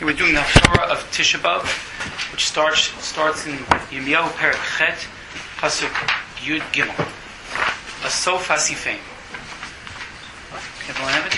We're doing the Haftorah of Tisha B'Av, which starts in Yirmiyahu Perek Chet, Pasuk Yud Gimel. Asof Hasifim. Everyone have it?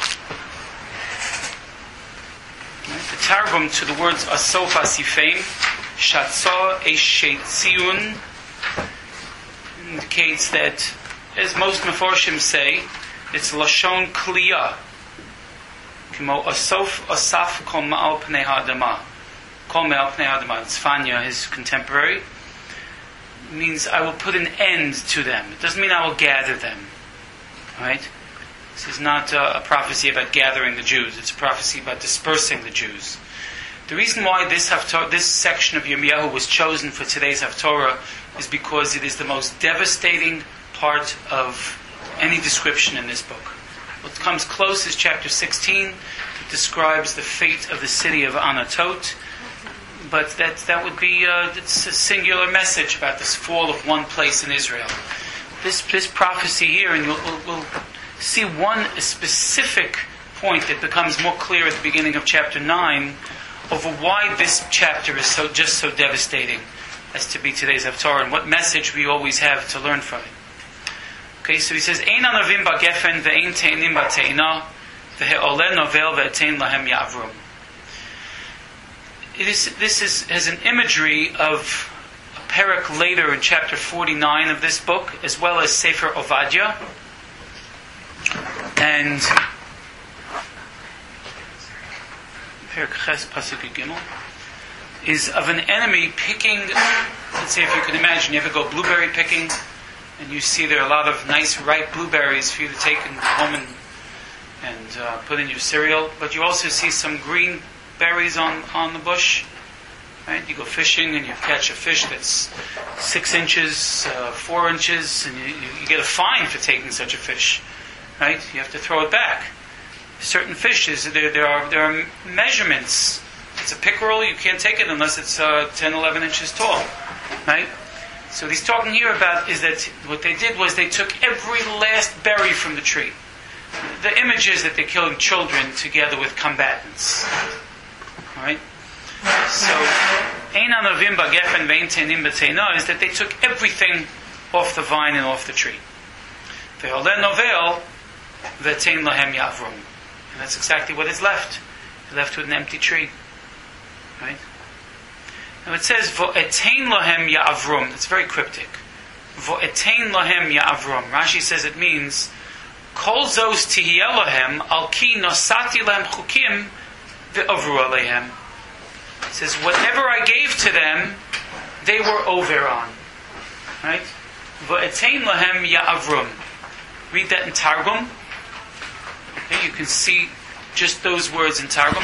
The Targum to the words Asof Hasifim, Shatza Eshetziun, indicates that, as most Meforshim say, it's Lashon Kliyah. Kimo Asof Asaf Kol Ma'al Pnei Ha'adama. Kol Ma'al Pnei Ha'adama. Tzfanya, his contemporary, means I will put an end to them. It doesn't mean I will gather them. Right? This is not a prophecy about gathering the Jews. It's a prophecy about dispersing the Jews. The reason why this section of Yirmiyahu was chosen for today's Haftorah is because it is the most devastating part of any description in this book. What comes close is chapter 16. It describes the fate of the city of Anatot, but that would be it's a singular message about this fall of one place in Israel. This prophecy here, and we'll see one specific point that becomes more clear at the beginning of chapter 9 over why this chapter is so devastating as to be today's Haftorah, and what message we always have to learn from it. Okay, so he says, Ein anavim ba'gefen ve'ein te'enim ba'te'ina ve'he'oleh novel ve'etein lahem ya'avrum. This has an imagery of a parak later in chapter 49 of this book, as well as Sefer Ovadia, and parak ches pasuk gimel is of an enemy picking. Let's say, if you can imagine, you ever go blueberry picking, and you see there are a lot of nice ripe blueberries for you to take home and put in your cereal. But you also see some green berries on the bush. Right? You go fishing and you catch a fish that's 6 inches, 4 inches, and you get a fine for taking such a fish. Right? You have to throw it back. Certain fishes, there are measurements. It's a pickerel, you can't take it unless it's 10, 11 inches tall. Right? So what he's talking here about is that what they did was they took every last berry from the tree. The image is that they're killing children together with combatants. Alright? So, Ein anavim ba'gefen ve'ein te'enim ba'te'ina is that they took everything off the vine and off the tree. Ve'oleh novel ve'etein lahem ya'avrum. And that's exactly what is left. You're left with an empty tree. Right? Now it says, Vo'etein lahem ya'avrum. That's very cryptic. Vo'etein lahem ya'avrum. Rashi says it means, Kol zos tihiyeh lahem, al ki nosati lahem chukim, ve'avru aleihem. It says, whatever I gave to them, they were over on. Right? Vo'etein lahem ya'avrum. Read that in Targum. Okay, you can see just those words in Targum.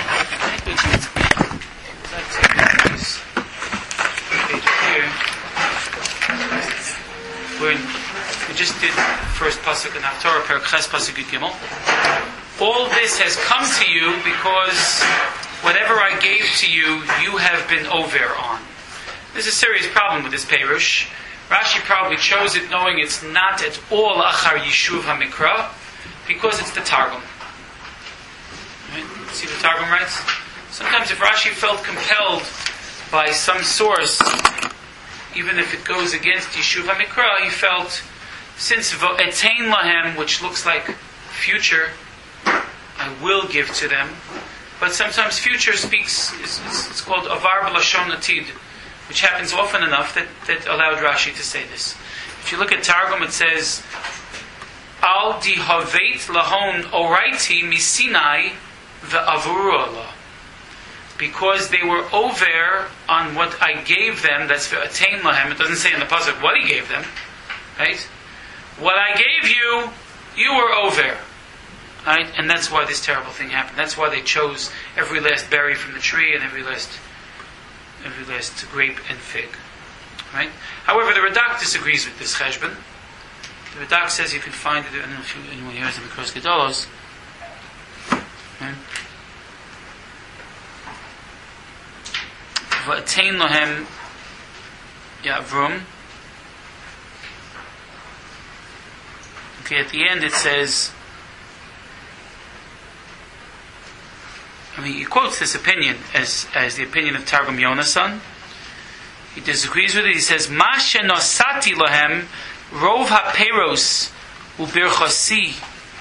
We just did first pasuk in Haftorah, Perek Ches pasuk Yud Gimel. All this has come to you because whatever I gave to you, you have been over on. There's a serious problem with this Perush. Rashi probably chose it knowing it's not at all Achar Yishuv HaMikra, because it's the Targum. Right? See the Targum writes? Sometimes if Rashi felt compelled by some source, even if it goes against Yishuv HaMikra, he felt, since Vo'etein lahem, which looks like future, I will give to them. But sometimes future speaks, it's called Avar B'Lashon Atid, which happens often enough that allowed Rashi to say this. If you look at Targum, it says, Al dihaveit lahon oraiti misinai ve'avuru Allah. Because they were over on what I gave them, that's ve'etein lahem. It doesn't say in the pasuk what he gave them. Right? What I gave you, you were over. Right? And that's why this terrible thing happened. That's why they chose every last berry from the tree and every last grape and fig. Right? However, the Radak disagrees with this cheshbon. The Radak says you can find it, I don't know if anyone here has the Mikros Gedolos. Right? V'atein lohem ya'avrum. Okay, at the end it says, He quotes this opinion as the opinion of Targum Yonasan. He disagrees with it. He says, "Ma shenosati lahem rov haperos ubirchasi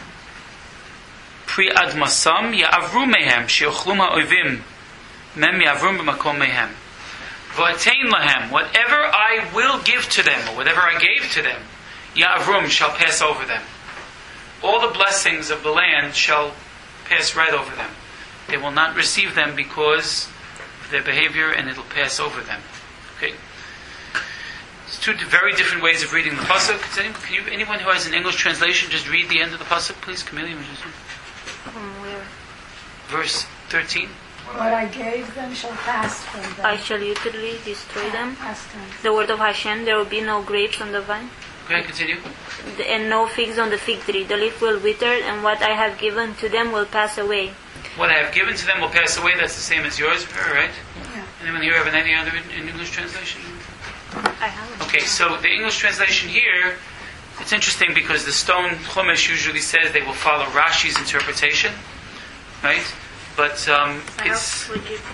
pri admasam ya'avru mehem she'ochlum ha'oivim mem ya'avrum b'makom mehem v'atein lahem whatever I will give to them or whatever I gave to them ya'avrum shall pass over them. All the blessings of the land shall pass right over them. They will not receive them because of their behavior, and it'll pass over them." Okay. It's two very different ways of reading the pasuk. Anyone who has an English translation, just read the end of the pasuk, please. Camellia, Where? verse 13. What I gave them shall pass from them. I shall utterly destroy them. Past tense. The word of Hashem, there will be no grapes on the vine, Okay, continue. and no figs on the fig tree. The leaf will wither, and what I have given to them will pass away. What I have given to them will pass away. That's the same as yours, right? Yeah. Anyone here have any other in English translation? I have. Okay, so the English translation here, it's interesting because the Stone Chumash usually says they will follow Rashi's interpretation, right? But it's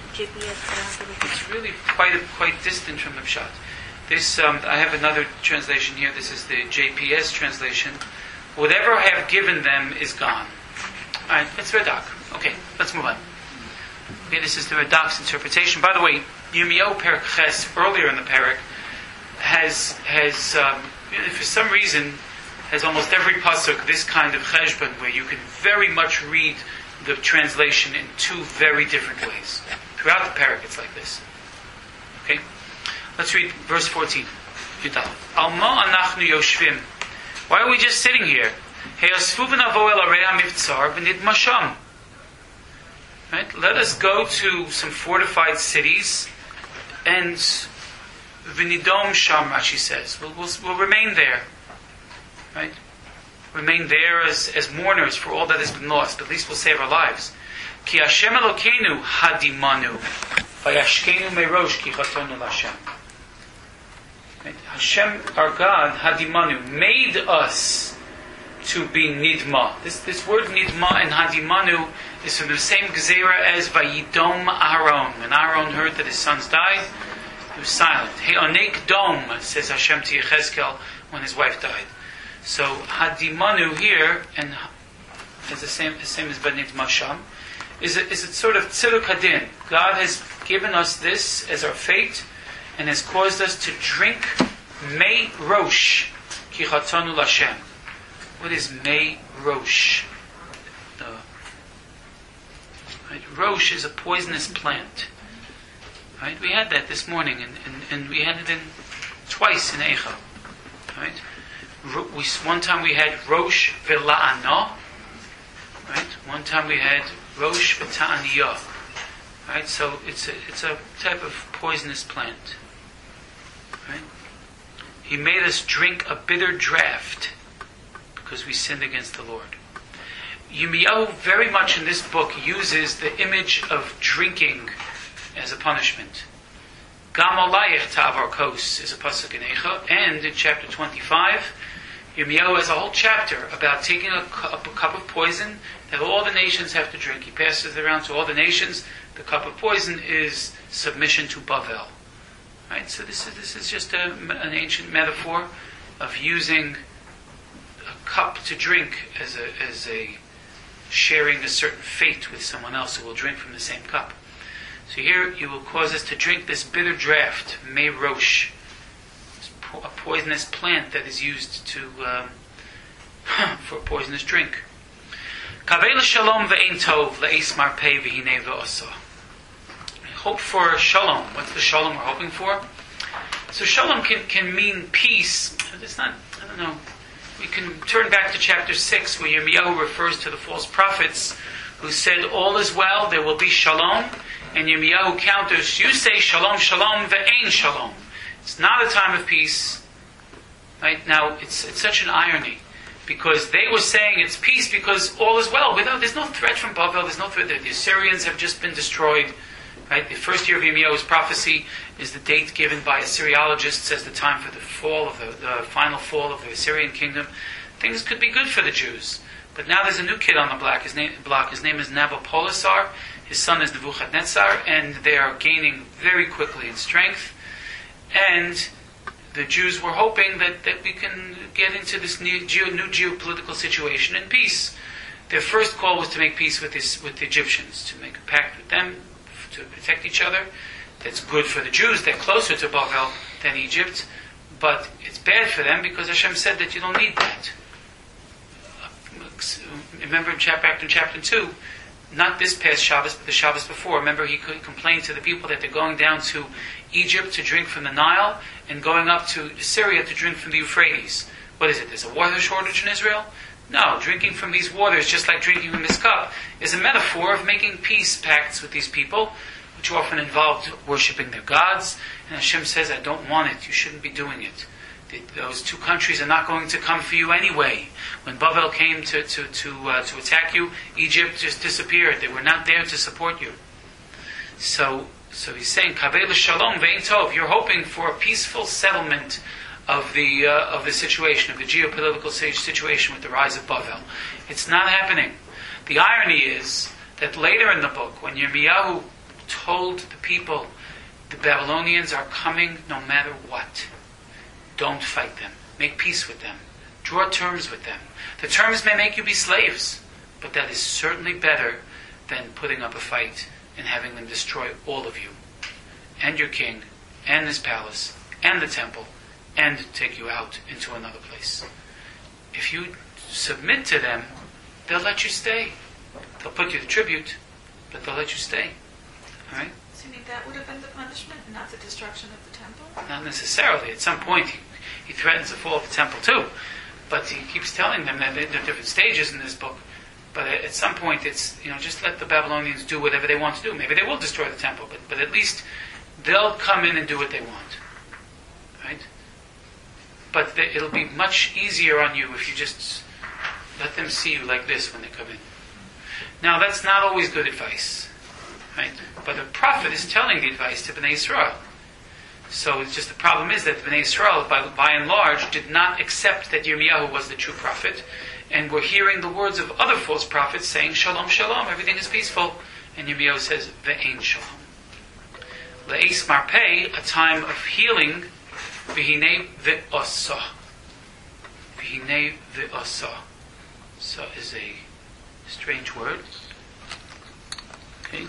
really quite distant from the Pshat. This I have another translation here. This is the JPS translation. Whatever I have given them is gone. All right, that's Radak. Okay, let's move on. Okay, this is the Radak's interpretation. By the way, Yirmiyahu Perek Ches, earlier in the Perek, has for some reason, has almost every pasuk this kind of cheshbon where you can very much read the translation in two very different ways. Throughout the Perek, it's like this. Okay, let's read verse 14. Alma anachnu yoshvim. Why are we just sitting here? Heyasfu v'navo el arei hamivtzar v'nidmasham. Right? Let us go to some fortified cities and v'nidom sham, Rashi says. We'll remain there. Right? Remain there as mourners for all that has been lost. At least we'll save our lives. Ki Hashem Elokeinu hadimanu v'yashkenu merosh ki chatonu l'Hashem. Right? Hashem, our God, hadimanu, made us to be nidma. This word nidma and hadimanu is from the same gezerah as vayidom Aaron. When Aaron heard that his sons died, he was silent. He'onek dom, says Hashem to Yechezkel when his wife died. So hadimanu here, and is the same as benidma sham, is a sort of tzeduk hadin. God has given us this as our fate, and has caused us to drink mei rosh ki chatanu l'Hashem. What is mei rosh? Right? Rosh is a poisonous plant. Right? We had that this morning, and we had it twice in Eicha. Right? One time we had rosh v'la'ana. Right? One time we had rosh v'ta'aniyah. Right? So it's a type of poisonous plant. Right? He made us drink a bitter draught because we sinned against the Lord. Yirmiyahu very much in this book uses the image of drinking as a punishment. Gam olayich ta'avar kos is a pasuk in Eicha, and in chapter 25, Yirmiyahu has a whole chapter about taking a cup of poison that all the nations have to drink. He passes it around to all the nations. The cup of poison is submission to Bavel. Right? So this is just an ancient metaphor of using a cup to drink as a sharing a certain fate with someone else who will drink from the same cup. So here you will cause us to drink this bitter draught, mei rosh, a poisonous plant that is used for a poisonous drink. Kavei shalom ve'ein tov le'es marpei v'hinei ve'osa. Hope for shalom. What's the shalom we're hoping for? So shalom can mean peace. It's not, I don't know. We can turn back to chapter 6 where Yirmiyahu refers to the false prophets who said, all is well, there will be shalom. And Yirmiyahu counters, you say shalom, shalom, ve'ein shalom. It's not a time of peace. Right? Now, it's such an irony. Because they were saying it's peace because all is well. There's no threat from Bavel, there's no threat. The Assyrians have just been destroyed. Right? The first year of Yirmiyahu's prophecy is the date given by Assyriologists as the time for the fall of the final fall of the Assyrian kingdom. Things could be good for the Jews. But now there's a new kid on the block. His name is Nabopolassar, His son is Nebuchadnezzar, and they are gaining very quickly in strength. And the Jews were hoping that we can get into this new geopolitical situation in peace. Their first call was to make peace with the Egyptians, to make a pact with them, to protect each other. That's good for the Jews. They're closer to Bavel than Egypt. But it's bad for them because Hashem said that you don't need that. Remember back in chapter 2, not this past Shabbos, but the Shabbos before. Remember, he complained to the people that they're going down to Egypt to drink from the Nile and going up to Syria to drink from the Euphrates. What is it? There's a water shortage in Israel? No, drinking from these waters, just like drinking from this cup, is a metaphor of making peace pacts with these people, which often involved worshipping their gods. And Hashem says, I don't want it. You shouldn't be doing it. Those two countries are not going to come for you anyway. When Bavel came to attack you, Egypt just disappeared. They were not there to support you. So he's saying, Kabel Shalom Ve'in Tov. You're hoping for a peaceful settlement of the situation, of the geopolitical situation with the rise of Bavel. It's not happening. The irony is that later in the book, when Yirmiyahu told the people, the Babylonians are coming no matter what. Don't fight them. Make peace with them. Draw terms with them. The terms may make you be slaves, but that is certainly better than putting up a fight and having them destroy all of you, and your king, and his palace, and the temple, and take you out into another place. If you submit to them, they'll let you stay. They'll put you to tribute, but they'll let you stay. All right? So you mean that would have been the punishment, not the destruction of the temple? Not necessarily. At some point, he threatens the fall of the temple too. But he keeps telling them that there are different stages in this book. But at some point, it's, just let the Babylonians do whatever they want to do. Maybe they will destroy the temple, but at least they'll come in and do what they want. Right? But it'll be much easier on you if you just let them see you like this when they come in. Now, that's not always good advice. Right? But the prophet is telling the advice to Bnei Yisrael. So it's just the problem is that Bnei Yisrael, by and large, did not accept that Yirmiyahu was the true prophet, and were hearing the words of other false prophets saying, Shalom, Shalom, everything is peaceful. And Yirmiyahu says, Ve'ein Shalom. Le'es Marpei, a time of healing, V'hinei Ve'osa. V'hinei Ve'osa. So is a strange word. Okay.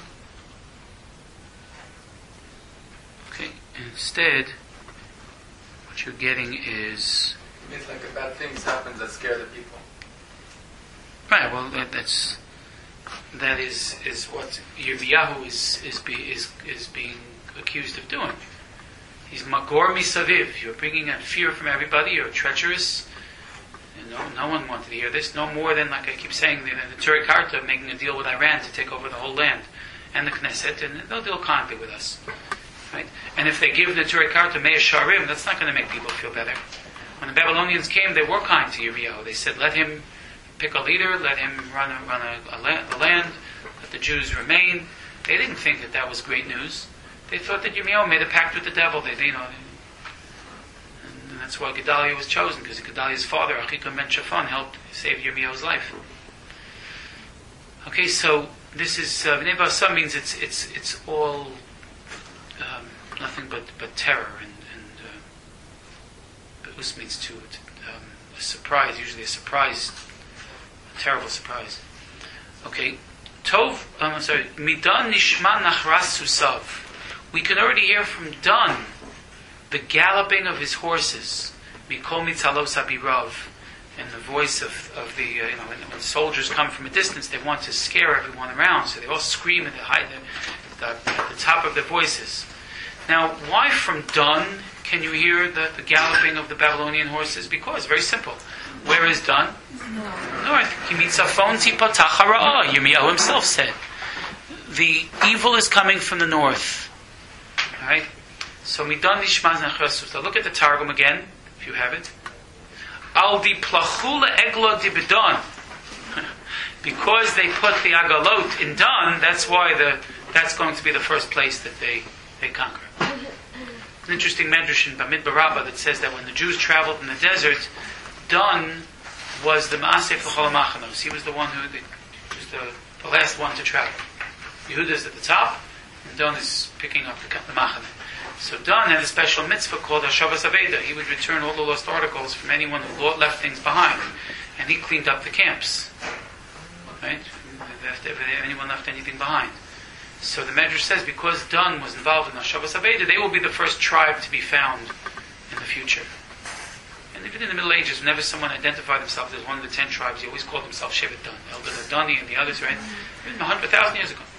Instead, what you're getting is... It means like bad things happen that scare the people. Right, well, that is what Yirmiyahu is being accused of doing. He's Magor Misaviv. You're bringing a fear from everybody. You're treacherous. No one wanted to hear this. No more than, like I keep saying, the Turek Karta making a deal with Iran to take over the whole land and the Knesset, and they'll deal kindly with us. Right? And if they give the Turek Karta Meir Sharim, that's not going to make people feel better. When the Babylonians came, they were kind to Yirmiyahu. They said, let him pick a leader, let him run the land, let the Jews remain. They didn't think that was great news. They thought that Yirmiyahu made a pact with the devil. And that's why Gedaliah was chosen, because Gedaliah's father, Achikam ben Shaphan, helped save Yirmiyahu's life. Okay, so this is Bnei Ba'asa means it's all nothing but terror, and Be'us means a surprise, usually a terrible surprise. Okay, Midan Nishma Nachras Susav. We can already hear from Dan the galloping of his horses. Mikol Mitzalos Abirav. And the voice of the, when soldiers come from a distance, they want to scare everyone around, so they all scream at the top of their voices. Now, why from Dan can you hear the galloping of the Babylonian horses? Because, very simple. Where is Dan? North. Yirmiyahu himself said. The evil is coming from the north. Alright? So, Midan Nishmaz Nachras. Look at the Targum again, if you have it. Al di plachula eglo di bedon. Because they put the agalot in Dan, that's why that's going to be the first place that they conquer. An interesting medrash in Bamidbar Rabbah that says that when the Jews traveled in the desert, Dan was the Maaseh L'chol HaMachanos. He was the one who was the last one to travel. Yehuda's at the top, and Don is picking up the Machane. So Don had a special mitzvah called Hashavas Aveda. He would return all the lost articles from anyone who left things behind, and he cleaned up the camps. Right? If anyone left anything behind. So the Medrash says because Don was involved in Hashavas Aveda, they will be the first tribe to be found in the future. And even in the Middle Ages, whenever someone identified themselves as one of the 10 tribes, he always called himself Shevet Dan, Elder Dani and the others, right? Even 100,000 years ago.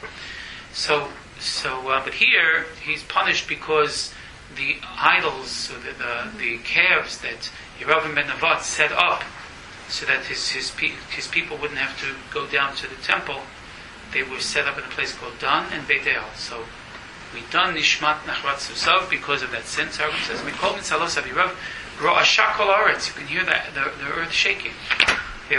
But here he's punished because the idols, the calves that Yeravim ben Nevat set up, so that his people wouldn't have to go down to the temple, they were set up in a place called Dan and Beit El. So we done Nishmat Nachrat Susav because of that sin. Targum says, "We call Mitzalos Avirav Ro'asha Kol Aretz." You can hear the earth shaking. They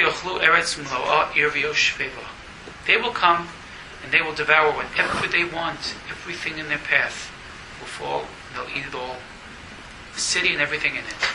will come and they will devour whatever they want. Everything in their path will fall. They'll eat it all. The city and everything in it.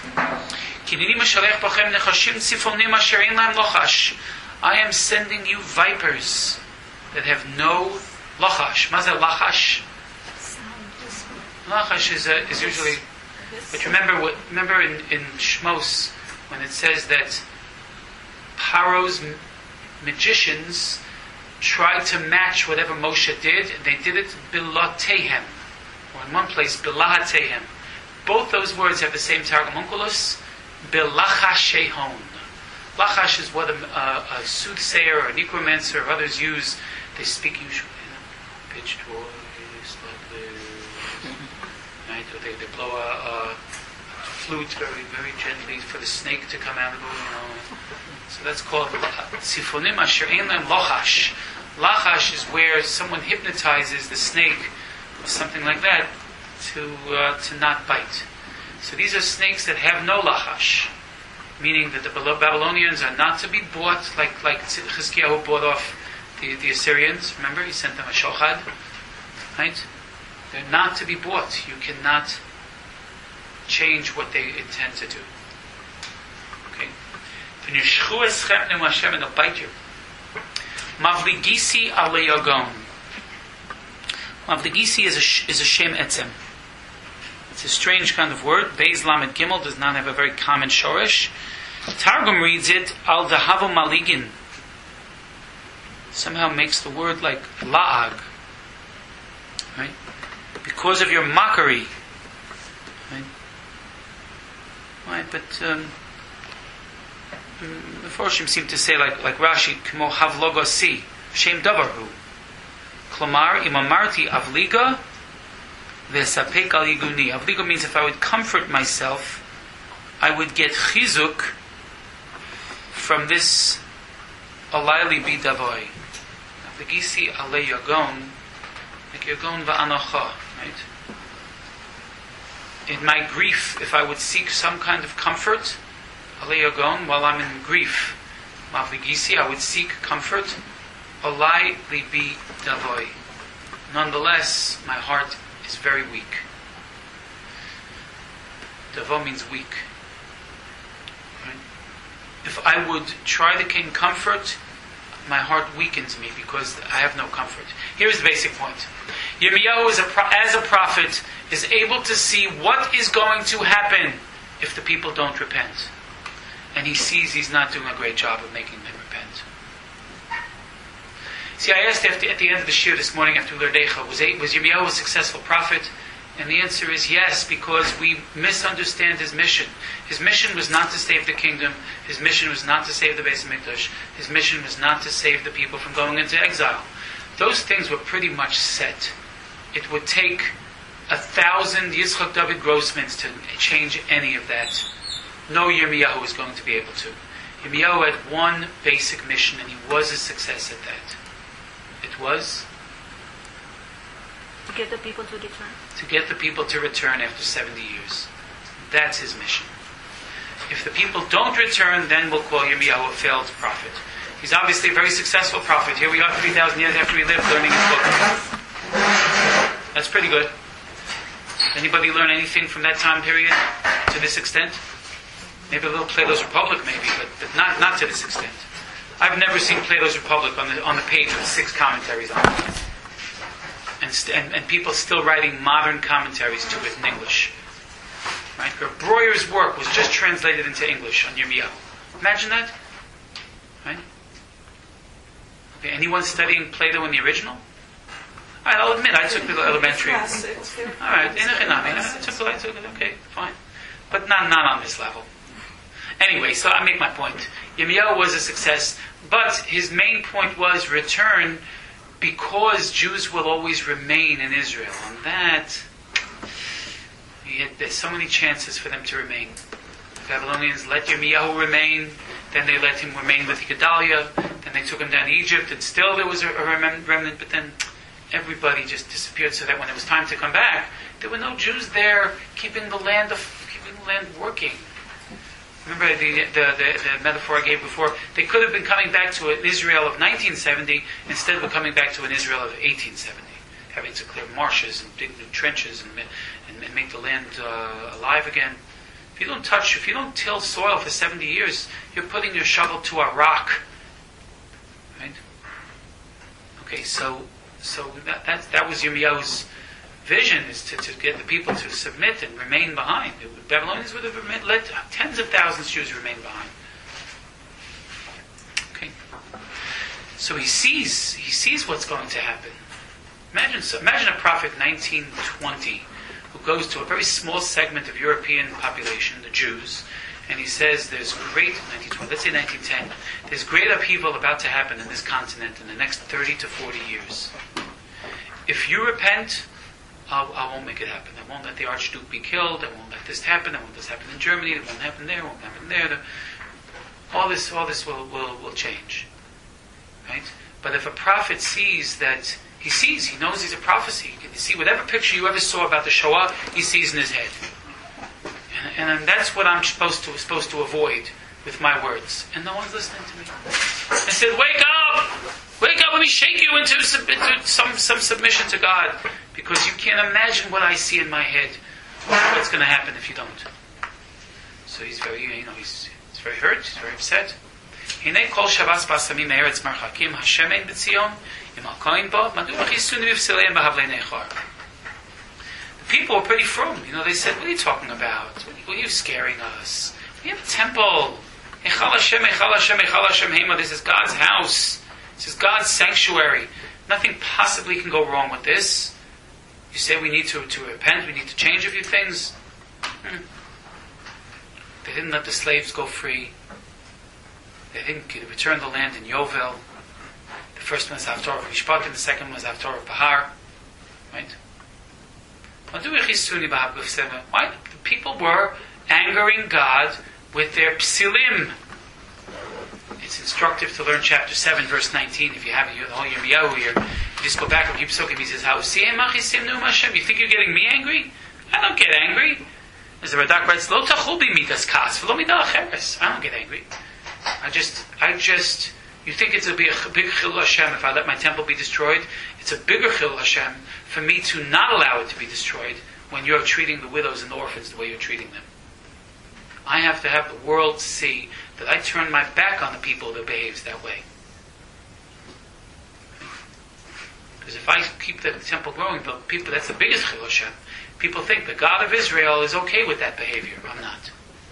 I am sending you vipers that have no lachash. Mazel lachash. Lachash is usually. But remember in Shmos when it says that Paro's magicians tried to match whatever Moshe did, and they did it bilatehem, or in one place bilahatehem. Both those words have the same targum onkelos, bilachashehon. Lachash is what a soothsayer or a necromancer or others use. They speak usually in a pitched voice, right? Or they blow a flute very, very gently for the snake to come out of the, So that's called sifonim asher ein lem lachash. Lachash is where someone hypnotizes the snake or something like that to not bite. So these are snakes that have no lachash, meaning that the Babylonians are not to be bought like Chizkiyahu bought off the Assyrians. Remember, he sent them a shochad, right? They're not to be bought. You cannot change what they intend to do. Okay. And they'll bite you. Mavligisi aleyagon. Mavligisi is a shem etzem. It's a strange kind of word. Beis Lamed Gimel does not have a very common shorish. Targum reads it al dahavo maligin. Somehow makes the word like la'ag, right? Because of your mockery, right? Right, but the Forshim seem to say like Rashi, kmo havloga si shem davarhu. Klamar imamarti avliga v'esapek al yiguni. Avliga means if I would comfort myself, I would get chizuk from this alayli bidavoy. Avligisi alay yagon, like yagon va'anocha, right? In my grief, if I would seek some kind of comfort, alay yagon, while I'm in grief, mavligisi, I would seek comfort, alay libi davoy. Nonetheless, my heart is very weak. Davo means weak. Right? If I would try to gain comfort, my heart weakens me because I have no comfort. Here's the basic point. Yirmiyahu as a prophet is able to see what is going to happen if the people don't repent. And he sees he's not doing a great job of making them repent. See, I asked at the end of the shir this morning after we learned Eicha, was Yirmiyahu a successful prophet? And the answer is yes, because we misunderstand his mission. His mission was not to save the kingdom. His mission was not to save the Beis HaMikdash. His mission was not to save the people from going into exile. Those things were pretty much set. It would take 1,000 Yitzchak David Grossmans to change any of that. No Yirmiyahu is going to be able to. Yirmiyahu had one basic mission, and he was a success at that. It was to get the people to return. To get the people to return after 70 years. That's his mission. If the people don't return, then we'll call Yirmiyahu a failed prophet. He's obviously a very successful prophet. Here we are 3,000 years after he lived learning his book. That's pretty good. Anybody learn anything from that time period to this extent? Maybe a little Plato's Republic, maybe, but not to this extent. I've never seen Plato's Republic on the page with 6 commentaries on it. and people still writing modern commentaries to it in English. Right? Breuer's work was just translated into English on Yirmiyahu. Imagine that. Right? Okay, anyone studying Plato in the original? All right, I'll admit, I took the elementary. All right, I took it, okay, fine. But not on this level. Anyway, so I make my point. Yirmiyahu was a success, but his main point was return because Jews will always remain in Israel. And that, there's so many chances for them to remain. The Babylonians let Yirmiyahu remain, then they let him remain with Gedaliah, then they took him down to Egypt, and still there was a remnant, but then everybody just disappeared, so that when it was time to come back, there were no Jews there keeping the land working. Remember the metaphor I gave before? They could have been coming back to an Israel of 1970 instead of coming back to an Israel of 1870, having to clear marshes and dig new trenches and make the land alive again. If you don't till soil for 70 years, you're putting your shovel to a rock. Right? Okay, so that was Yirmiyahu's vision, is to get the people to submit and remain behind. The Babylonians would have let tens of thousands of Jews remain behind. Okay, so he sees what's going to happen. Imagine a prophet 1920 who goes to a very small segment of European population, the Jews, and he says there's great 1920, let's say 1910, there's great upheaval about to happen in this continent in the next 30 to 40 years. If you repent, I won't make it happen. I won't let the Archduke be killed. I won't let this happen. I won't let this happen in Germany. It won't happen there. It won't happen there. All this will change. Right? But if a prophet sees that, he knows he's a prophecy. You can see whatever picture you ever saw about the Shoah, he sees in his head. And that's what I'm supposed to avoid with my words. And no one's listening to me. I said, wake up! Wake up, let me shake you into some submission to God. Because you can't imagine what I see in my head. What's going to happen if you don't. So he's very, he's very hurt, he's very upset. The people were pretty frum. They said, what are you talking about? What are you scaring us? We have a temple. This is God's house. This is God's sanctuary. Nothing possibly can go wrong with this. You say we need to repent, we need to change a few things. They didn't let the slaves go free. They didn't return the land in Yovel. The first one was Haftorah of Mishpatim, the second one was Haftorah of Bahar. Right? Why? The people were angering God with their psilim. It's instructive to learn chapter 7, verse 19. If you have the whole Yirmiyahu here, you just go back a few psukim. He says, you think you're getting me angry? I don't get angry. As the Radak writes, Lo tachul bi midas kas, v'lo midah acheres. I don't get angry. I just, you think it's a big chilul Hashem if I let my temple be destroyed? It's a bigger chilul Hashem for me to not allow it to be destroyed when you're treating the widows and the orphans the way you're treating them. I have to have the world see that I turn my back on the people that behaves that way. Because if I keep the temple growing, people, that's the biggest chilul Hashem. People think the God of Israel is okay with that behavior. I'm not.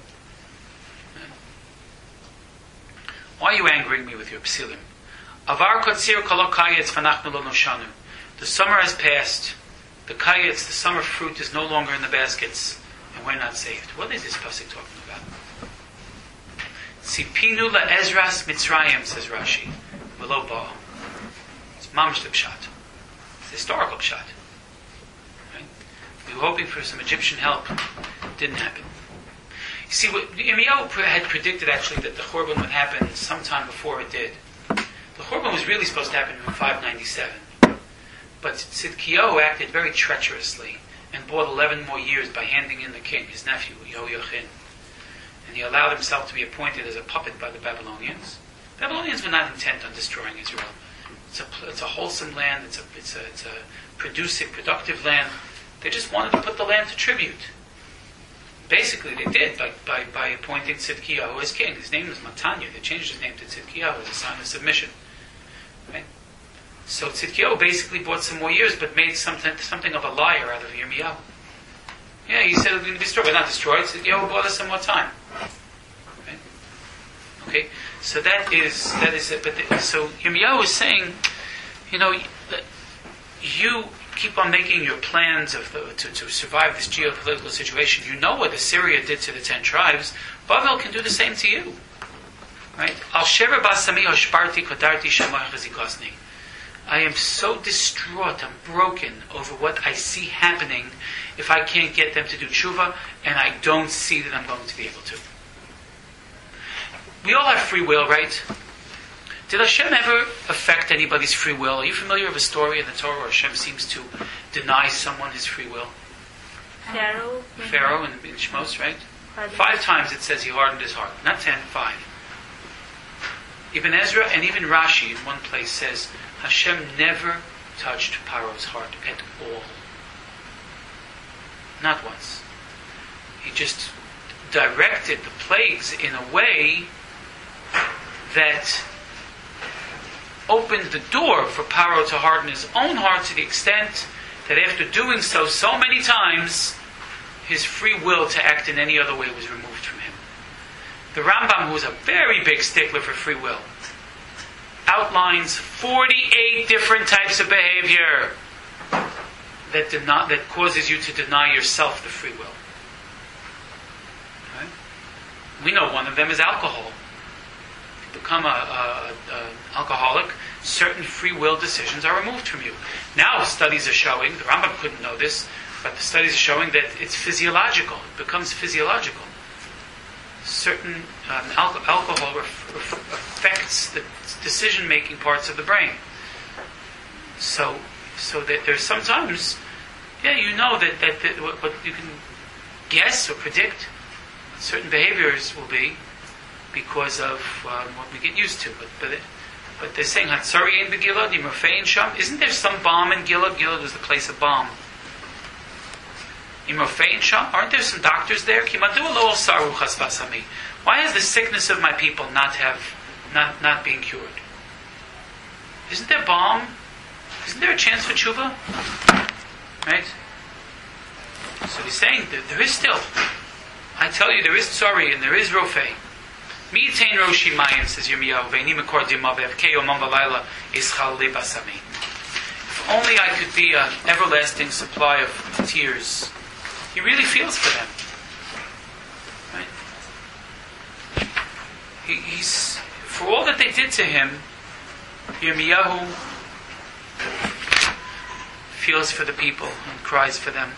Why are you angering me with your psilim? Avar kotzir kol kayetz v'nachnu lo noshanu. The summer has passed. The kayetz, the summer fruit, is no longer in the baskets, and we're not saved. What is this pasuk talking about? Tzipinu la'ezras Mitzrayim, says Rashi. V'lo ba. It's mamash the pshat. It's historical pshat. Right? We were hoping for some Egyptian help. Didn't happen. You see, Yirmiyahu had predicted actually that the Churban would happen sometime before it did. The Churban was really supposed to happen in 597. But Tzidkiyahu acted very treacherously and bought 11 more years by handing in the king, his nephew, Yehoiachin. And he allowed himself to be appointed as a puppet by the Babylonians. The Babylonians were not intent on destroying Israel. It's a wholesome land, it's a productive land. They just wanted to put the land to tribute. Basically, they did by appointing Tzidkiyahu as king. His name was Matanya. They changed his name to Tzidkiyahu as a sign of submission. Right? So Tzidkiyahu basically bought some more years, but made something of a liar out of Yirmiyahu. Yeah, he said we're going to be destroyed. We're not destroyed. Tzidkiyahu bought us some more time. Right? Okay, so that is it. But so Yirmiyahu is saying, you keep on making your plans to survive this geopolitical situation. You know what Assyria did to the 10 tribes. Bavel can do the same to you. Right? I am so distraught, I'm broken over what I see happening if I can't get them to do tshuva, and I don't see that I'm going to be able to. We all have free will, right? Did Hashem ever affect anybody's free will? Are you familiar with a story in the Torah where Hashem seems to deny someone his free will? Pharaoh in Shmos, right? 5 times it says he hardened his heart. Not 10, 5. Ibn Ezra and even Rashi in one place says Hashem never touched Paro's heart at all. Not once. He just directed the plagues in a way that opened the door for Paro to harden his own heart to the extent that after doing so many times, his free will to act in any other way was removed from him. The Rambam, who is a very big stickler for free will, outlines 48 different types of behavior that causes you to deny yourself the free will. Okay? We know one of them is alcohol. If you become an alcoholic, certain free will decisions are removed from you. Now studies are showing, the Rambam couldn't know this, but the studies are showing that it's physiological. It becomes physiological. Certain alcohol affects the decision-making parts of the brain. So that there's sometimes, you know that what you can guess or predict what certain behaviors will be because of what we get used to. But they're saying Hatzari ein beGilad, Imrofei Sham. Isn't there some balm in Gilad? Gilad was the place of balm. Imrofei Sham. Aren't there some doctors there? Why is the sickness of my people not being cured? Isn't there balm? Isn't there a chance for tshuva? Right? So he's saying that there is still. I tell you, there is tsari and there is rofei. Mi yitain roshi mayim, says Yirmiyahu, ve'ini mekor dimav evkei omam v'layla ischal li basami. If only I could be an everlasting supply of tears. He really feels for them. Right? He's for all that they did to him, Yirmiyahu feels for the people and cries for them.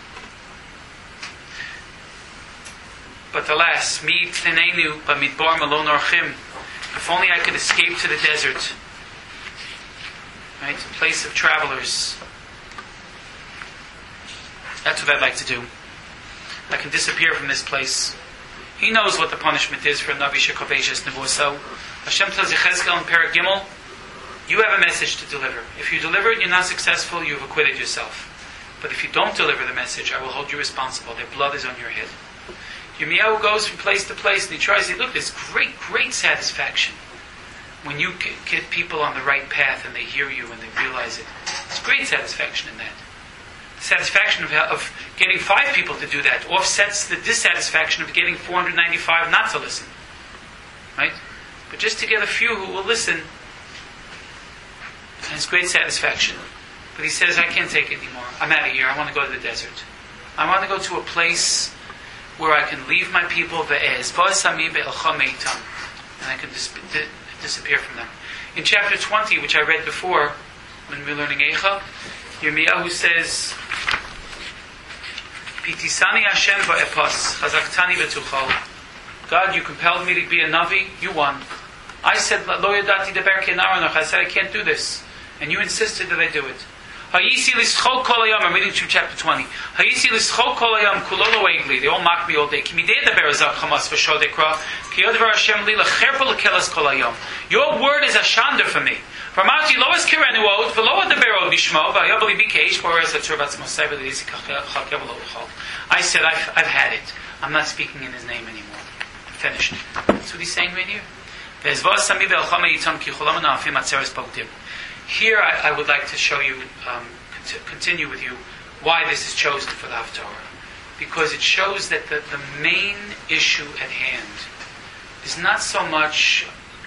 But alas, mi tnenenu b'midbar malon orchim. If only I could escape to the desert, right, a place of travelers. That's what I'd like to do. I can disappear from this place. He knows what the punishment is for a Navi Shekaveshes Nevuso. Hashem tells Yechezkel in Perek Gimel, you have a message to deliver. If you deliver it, you're not successful, you've acquitted yourself. But if you don't deliver the message, I will hold you responsible. Their blood is on your head. Yirmiyahu goes from place to place and he tries to say, look, there's great satisfaction when you get people on the right path and they hear you and they realize it. There's great satisfaction in that. The satisfaction of getting 5 people to do that offsets the dissatisfaction of getting 495 not to listen. Right? But just to get a few who will listen, it's great satisfaction. But he says, I can't take it anymore. I'm out of here. I want to go to the desert. I want to go to a place where I can leave my people, and I can disappear from them. In chapter 20, which I read before, when we were learning Eicha, Yirmiyahu says, Pitisani Hashem va'epos, chazaktani v'tuchal. God, you compelled me to be a Navi, you won. I said, Lo yadati deber kenaranach, I said I can't do this. And you insisted that I do it. Hayisi lischol kol hayam, I'm reading through chapter 20. Hayisi lischol kol hayam kulolo egli, they all mock me all day. Ki midei deber azak chamas v'shodekra, ki yodevar Hashem li lecherpa lekelas kol hayam. Your word is a shander for me. V'amati lo eskirenu od, v'lo adeber od bishmo, v'ayabali bikeish, v'oras atzur batzmosai, v'lisi chakev lo v'chol. I said, I've had it. I'm not speaking in his name anymore. I'm finished. That's what he's saying right here. Here I would like to show you, continue with you, why this is chosen for the Haftorah. Because it shows that the main issue at hand is not so much,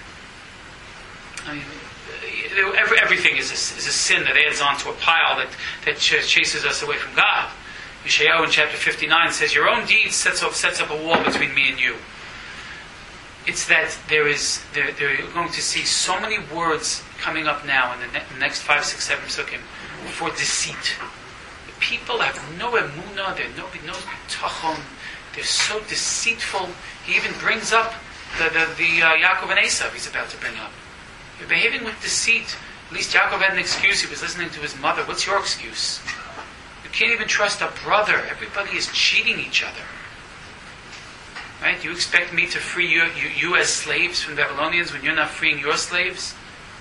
everything is a sin that adds on to a pile that chases us away from God. Yeshayahu in chapter 59 says, your own deeds sets up a wall between me and you. It's that they're going to see so many words coming up now in the next 5, 6, 7 psukim for deceit. The people have no emunah, nobody knows bitachon. They're so deceitful. He even brings up the Yaakov and Esav he's about to bring up. You're behaving with deceit. At least Yaakov had an excuse. He was listening to his mother. What's your excuse? You can't even trust a brother. Everybody is cheating each other. Right? You expect me to free you as slaves from the Babylonians when you're not freeing your slaves?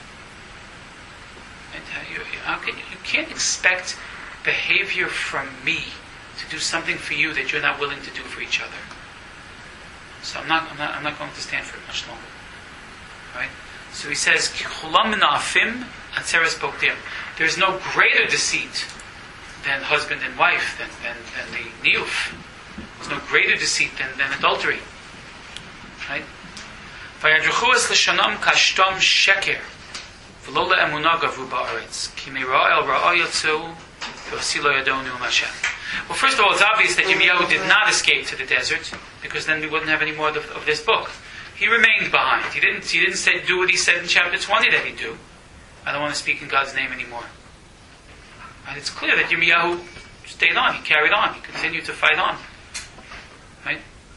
You can't expect behavior from me to do something for you that you're not willing to do for each other. So I'm not going to stand for it much longer. Right? So he says, there's no greater deceit than husband and wife, than the niyuf. There's no greater deceit than adultery. Right? Well, first of all, it's obvious that Yirmiyahu did not escape to the desert, because then we wouldn't have any more of this book. He remained behind. He didn't do what he said in chapter 20 that he'd do. I don't want to speak in God's name anymore. And it's clear that Yirmiyahu stayed on. He carried on. He continued to fight on. Right?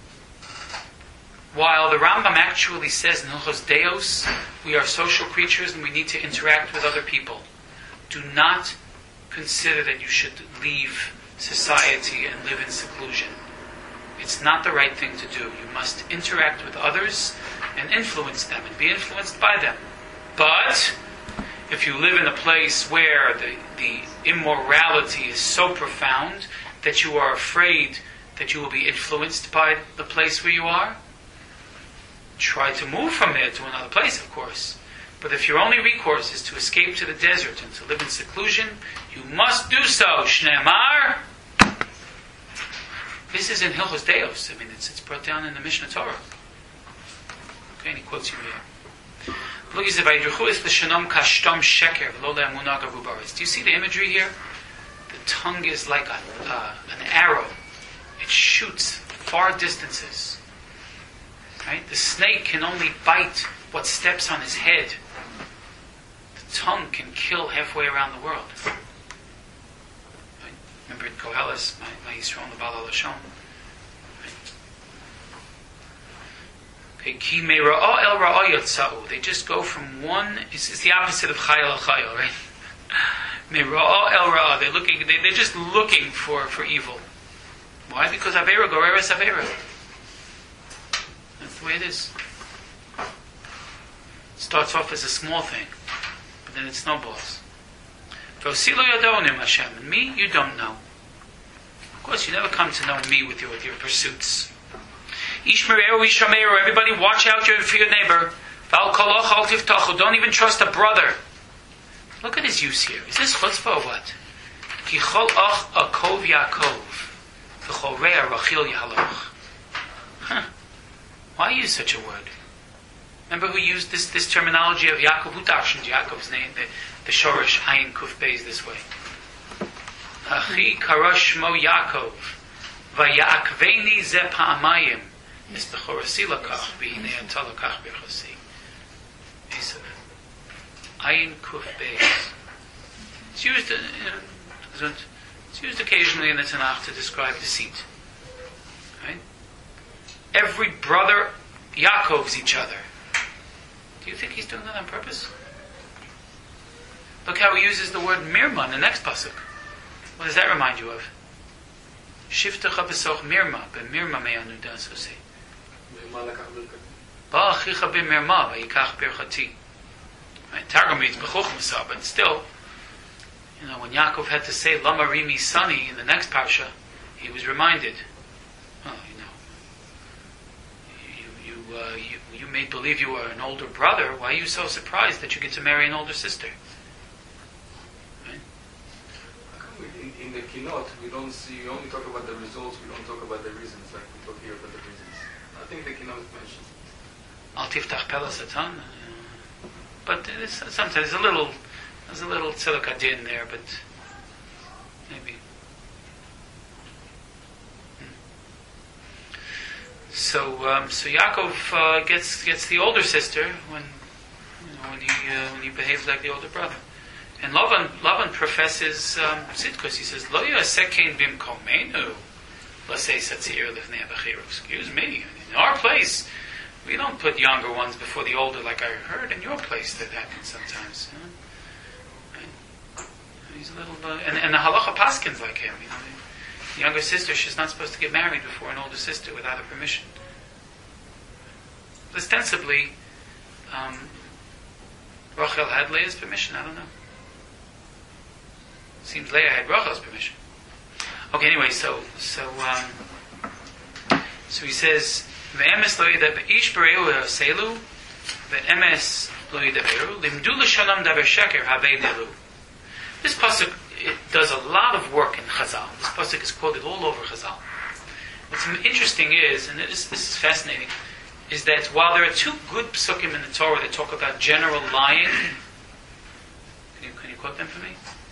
While the Rambam actually says in Hilchos Deos, we are social creatures and we need to interact with other people. Do not consider that you should leave society and live in seclusion. It's not the right thing to do. You must interact with others and influence them and be influenced by them. But if you live in a place where the immorality is so profound that you are afraid that you will be influenced by the place where you are, try to move from there to another place, of course. But if your only recourse is to escape to the desert and to live in seclusion, you must do so. Shneimar. This is in Hilchos Deos. I mean, it's brought down in the Mishnah Torah. Okay, and he quotes you here. Do you see the imagery here? The tongue is like an arrow. It shoots far distances. Right? The snake can only bite what steps on his head. The tongue can kill halfway around the world. Right? Remember in Koheles, my Yisrael the Baal HaLashon. Okay, they just go from one. It's the opposite of chayil al chayil, right? They're just looking for evil. Why? Because avera goreres avera. That's the way it is. It starts off as a small thing, but then it snowballs. And me, you don't know. Of course, you never come to know me with your pursuits. Everybody watch out for your neighbor. Don't even trust a brother. Look at his use here. Is this chutzpah or what? Why use such a word? Remember who used this terminology of Yaakov? Who darshaned Yaakov's name? The Shorish Ayin Kuf Beis this way. Hachi karash mo Yaakov vayakveni ze pa'amayim es bechorasi lakach v'hinei ata lakach b'chasi. Esav. Ayin Kuf Beis. It's used, it's used occasionally in the Tanakh to describe deceit. Right? Every brother Yaakov's each other. Do you think he's doing that on purpose? Look how he uses the word mirma in the next pasuk. What does that remind you of? Shiftecha b'soch mirma, b'mirma me'anu dasose. Ba'achicha b'mirma, v'yikach birchati. Targum reads b'chuchmasa, but still, when Yaakov had to say Lama Rimi Sani in the next parsha, he was reminded, you made believe you were an older brother. Why are you so surprised that you get to marry an older sister? the keynote, we don't see, we only talk about the results, we don't talk about the reasons, like we talk here about the reasons. I think the keynote mentions it. Al tiftach pelas atan. But it is, sometimes there's a little tzedek adin there, but maybe. So Yaakov gets the older sister when he behaves like the older brother, and Lavan professes tzidkus. He says, "Lo yasekein bimkomenu, l'sei satzir lifnei abachiru." Excuse me, in our place, we don't put younger ones before the older, like I heard in your place that happens sometimes. Right? He's a little, and the halacha paskins like him. The younger sister, she's not supposed to get married before an older sister without her permission. Ostensibly, Rachel had Leah's permission. I don't know. Seems Leah had Rachel's permission. Okay, anyway, so he says, "Ve'emes lo yidab ish b'reu selu, ve'emes lo yidaberu, limdu l'shalom daber sheker habei nelu." This pasuk, it does a lot of work in Chazal. This pasuk is quoted all over Chazal. What's interesting is, and this is fascinating, is that while there are two good psukim in the Torah that talk about general lying, can you quote them for me?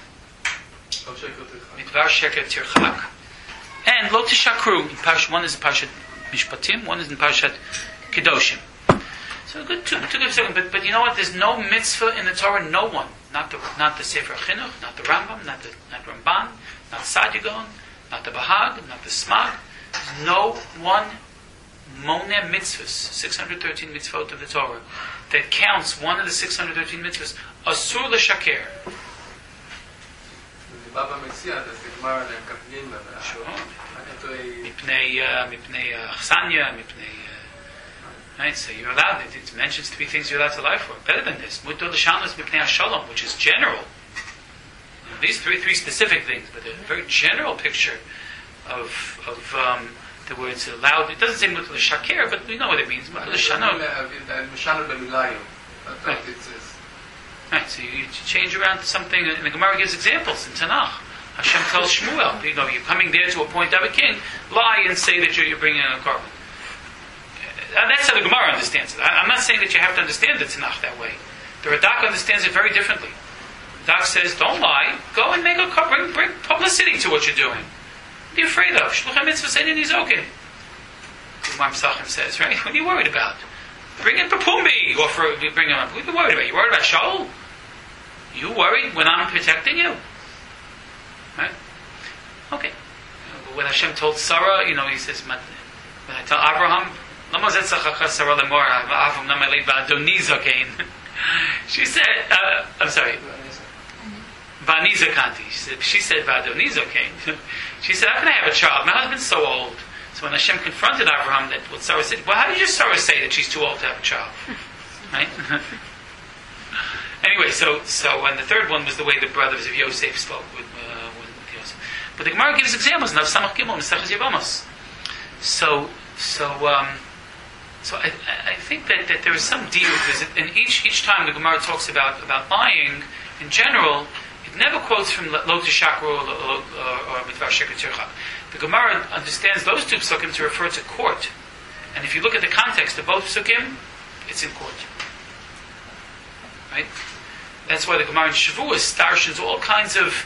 Midvar sheker tirchak, and lo tishakru. One is in Parshat Mishpatim, one is in Parshat Kedoshim. So good, two good psukim. But you know what? There's no mitzvah in the Torah. No one, not the Sefer Chinuch, not the Rambam, not Ramban, not Sadigon, not the Bahag, not the Smag. There's no one Moneh mitzvahs, 613 mitzvot of the Torah, that counts one of the 613 mitzvahs, Asur l'shaker. Sure. Mipnei chsanya, right? So you're allowed, it mentions to be things you're allowed to lie for. Better than this, Mutar l'shanos mipnei hashalom, which is general. These three specific things, but a very general picture of the words allowed. It doesn't say mutar l'shaker, but we know what it means. Mutar l'shanos. Right, so you change around to something, and the Gemara gives examples in Tanakh. Hashem tells Shmuel, you're coming there to appoint a king, lie and say that you're bringing a carbon. That's how the Gemara understands it. I'm not saying that you have to understand the Tanakh that way. The Radak understands it very differently. Radak says, don't lie, go and make a carbon, bring publicity to what you're doing. What are you afraid of? Shluchim mitzvah seinin nizokin. The Imam Sachim says, right? What are you worried about? Bring in Papumbi, or bring him up. What are you worried about? You worried about Shaul? You worried when I'm protecting you? Right? Okay. When Hashem told Sarah, he says, when I tell Abraham, she said, I'm sorry, she said, she said, how can I have a child? My husband's so old. So when Hashem confronted Abraham, that what Sarah said, well, how did your Sarah say that she's too old to have a child? Right? Anyway, so and the third one was the way the brothers of Yosef spoke with Yosef. But the Gemara gives examples now. Samach Gimel, Mesechus Yevamos. So I think that there is some deal, because in each time the Gemara talks about lying in general, it never quotes from Lo Tishakru or Midvar Sheker Tirchak. The Gemara understands those two psukim to refer to court, and if you look at the context of both psukim, it's in court. Right? That's why the Gemara in Shavuos starshins all kinds of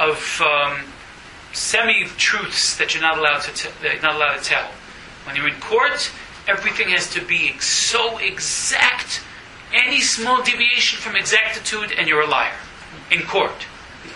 semi-truths that you're not allowed to tell. When you're in court, everything has to be so exact. Any small deviation from exactitude, and you're a liar. In court.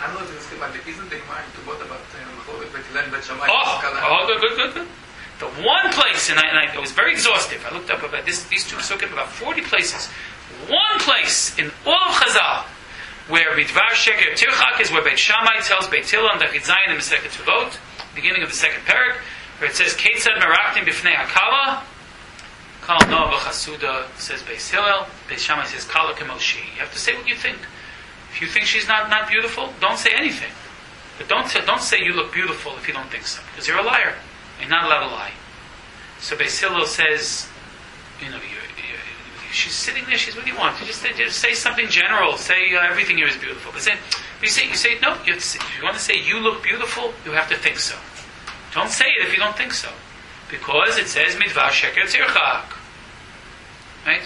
Good. The one place, and I was very exhaustive. I looked up about these two psukim, about 40 places. One place in all of Chazal where Midvar Sheker Tirchak is where Beit Shammai tells Beit Hillel and Dafid Zayin in Masechet Tuvot, beginning of the second parak, where it says Ketzad Meraktim Bifnei Hakala. Kal Noah B'Chasuda says Beit Hillel. Beit Shammai says Kala Kemoshi. You have to say what you think. If you think she's not beautiful, don't say anything. But don't say you look beautiful if you don't think so, because you're a liar. You're not allowed to lie. So Beit Hillel says, she's sitting there. What do you want? Just say something general. Say everything here is beautiful. But you say no. If you want to say you look beautiful, you have to think so. Don't say it if you don't think so, because it says midvar sheker tzirchak, right?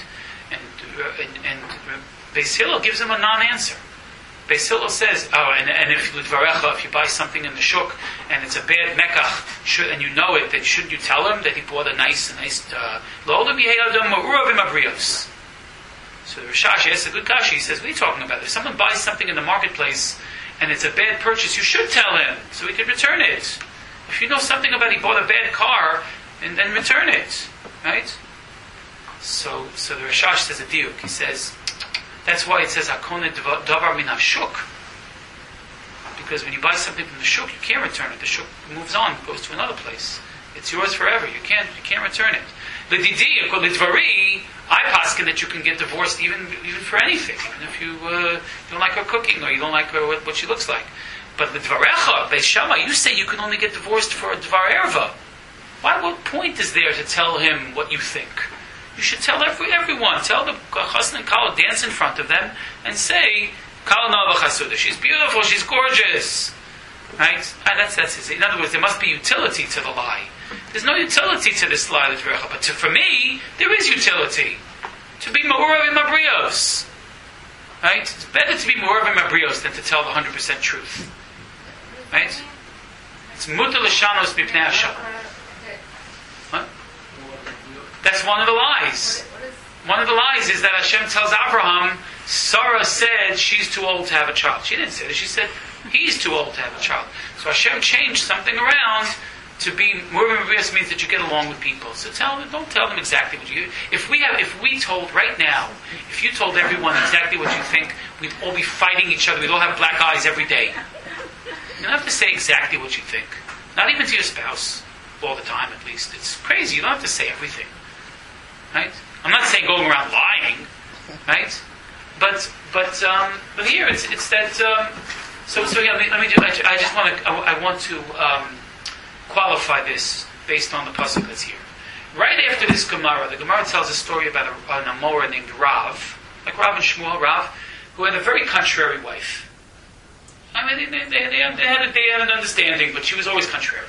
And Beis Hillel gives him a non-answer. Beis Hillel says, and if you buy something in the shuk and it's a bad mekach, and you know it, then shouldn't you tell him that he bought a nice lo'olam yehei adam ma'uravim abrios? So the Rashash asks a good kasha. He says, what are you talking about? If someone buys something in the marketplace and it's a bad purchase, you should tell him so he can return it. If you know something about he bought a bad car, and then return it, right? So the Rashash says a diuk. He says, that's why it says hakona davar min hashuk. Because when you buy something from the shuk, you can't return it. The shuk moves on, goes to another place. It's yours forever. You can't return it. L'didi, l'dvari, I paskin that you can get divorced even for anything, even if you don't like her cooking or you don't like her what she looks like. But l'dvarecha, Beis Shammai, you say you can only get divorced for a dvar erva. What point is there to tell him what you think? You should tell everyone. Tell the chassan and kala, dance in front of them, and say, kala nava chasuda. She's beautiful. She's gorgeous. Right? That's it. In other words, there must be utility to the lie. There's no utility to this lie, but for me, there is utility. To be ma'urav mabrios. Right? It's better to be ma'urav mabrios than to tell the 100% truth. Right? It's mutar l'shanos mipnei hashalom. What? That's one of the lies. One of the lies is that Hashem tells Abraham, Sarah said she's too old to have a child. She didn't say that. She said he's too old to have a child. So Hashem changed something around to be Murvim Mabrios means that you get along with people. So don't tell them exactly what you. If we told right now, if you told everyone exactly what you think, we'd all be fighting each other. We'd all have black eyes every day. You don't have to say exactly what you think. Not even to your spouse, all the time at least. It's crazy. You don't have to say everything. Right? I'm not saying going around lying, right? But here it's that. So yeah. Let me do. I want to qualify this based on the pasuk that's here. Right after this Gemara, the Gemara tells a story about an Amora named Rav, like Rav and Shmuel, Rav, who had a very contrary wife. I mean, they had an understanding, but she was always contrary.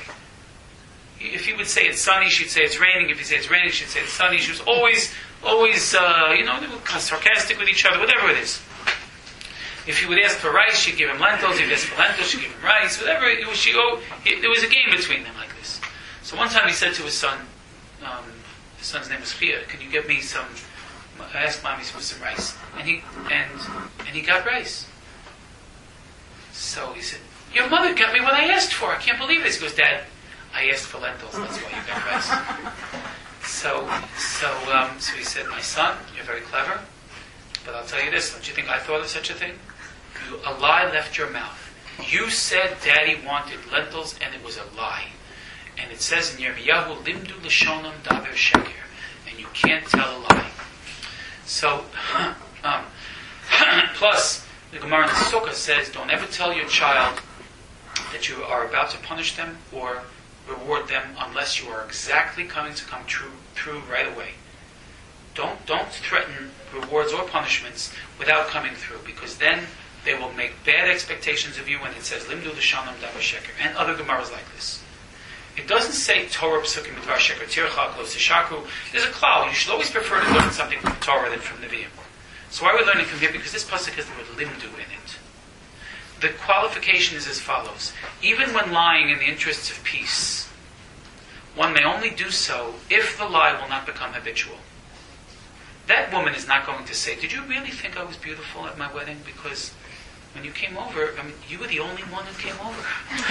If he would say it's sunny, she'd say it's raining. If he say it's raining, she'd say it's sunny. She was always, they were sarcastic with each other, whatever it is. If he would ask for rice, she'd give him lentils. If he'd ask for lentils, she'd give him rice. Whatever it was, there was a game between them like this. So one time he said to his son, his son's name was Chia, "Can you get me some?" I asked Mommy for some rice, and he got rice. So he said, "Your mother got me what I asked for. I can't believe this." He goes, "Dad, I asked for lentils, that's why you got rice." So he said, "My son, you're very clever, but I'll tell you this, don't you think I thought of such a thing? A lie left your mouth. You said Daddy wanted lentils, and it was a lie. And it says in Yirmiyahu, Limdu l'shonam daber sheker, and you can't tell a lie." So, plus, the Gemara in the Sukkah says, don't ever tell your child that you are about to punish them or reward them unless you are exactly coming to come true right away. Don't threaten rewards or punishments without coming through, because then they will make bad expectations of you when it says Limdu l'shanam davar sheker, and other Gemaras like this. It doesn't say Torah psukim midvar sheker tirchak lo sishaku. There's a klal. You should always prefer to learn something from Torah than from Nevi'im. So why are we learning from here? Because this pasuk has the word limdu in it. The qualification is as follows. Even when lying in the interests of peace, one may only do so if the lie will not become habitual. That woman is not going to say, "Did you really think I was beautiful at my wedding? Because when you came over, you were the only one who came over."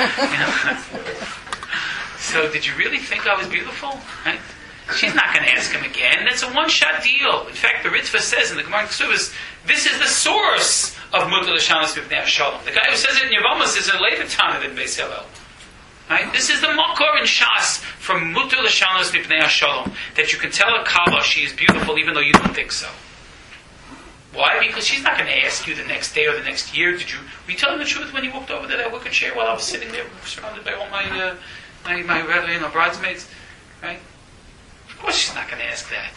So did you really think I was beautiful? Right? She's not going to ask him again. That's a one-shot deal. In fact, the Ritva says in the Gemara Ksubas, this is the source of Mutar L'Shanos Mipnei Hashalom. The guy who says it in Yevamos is a later Tana than Beis Hillel. Right? This is the Makor in Shas from Mutar L'Shanos Mipnei Hashalom, that you can tell a Kala she is beautiful even though you don't think so. Why? Because she's not going to ask you the next day or the next year, were you telling the truth when you walked over to that wicker chair while I was sitting there surrounded by all my bridesmaids? Right? Of course she's not going to ask that.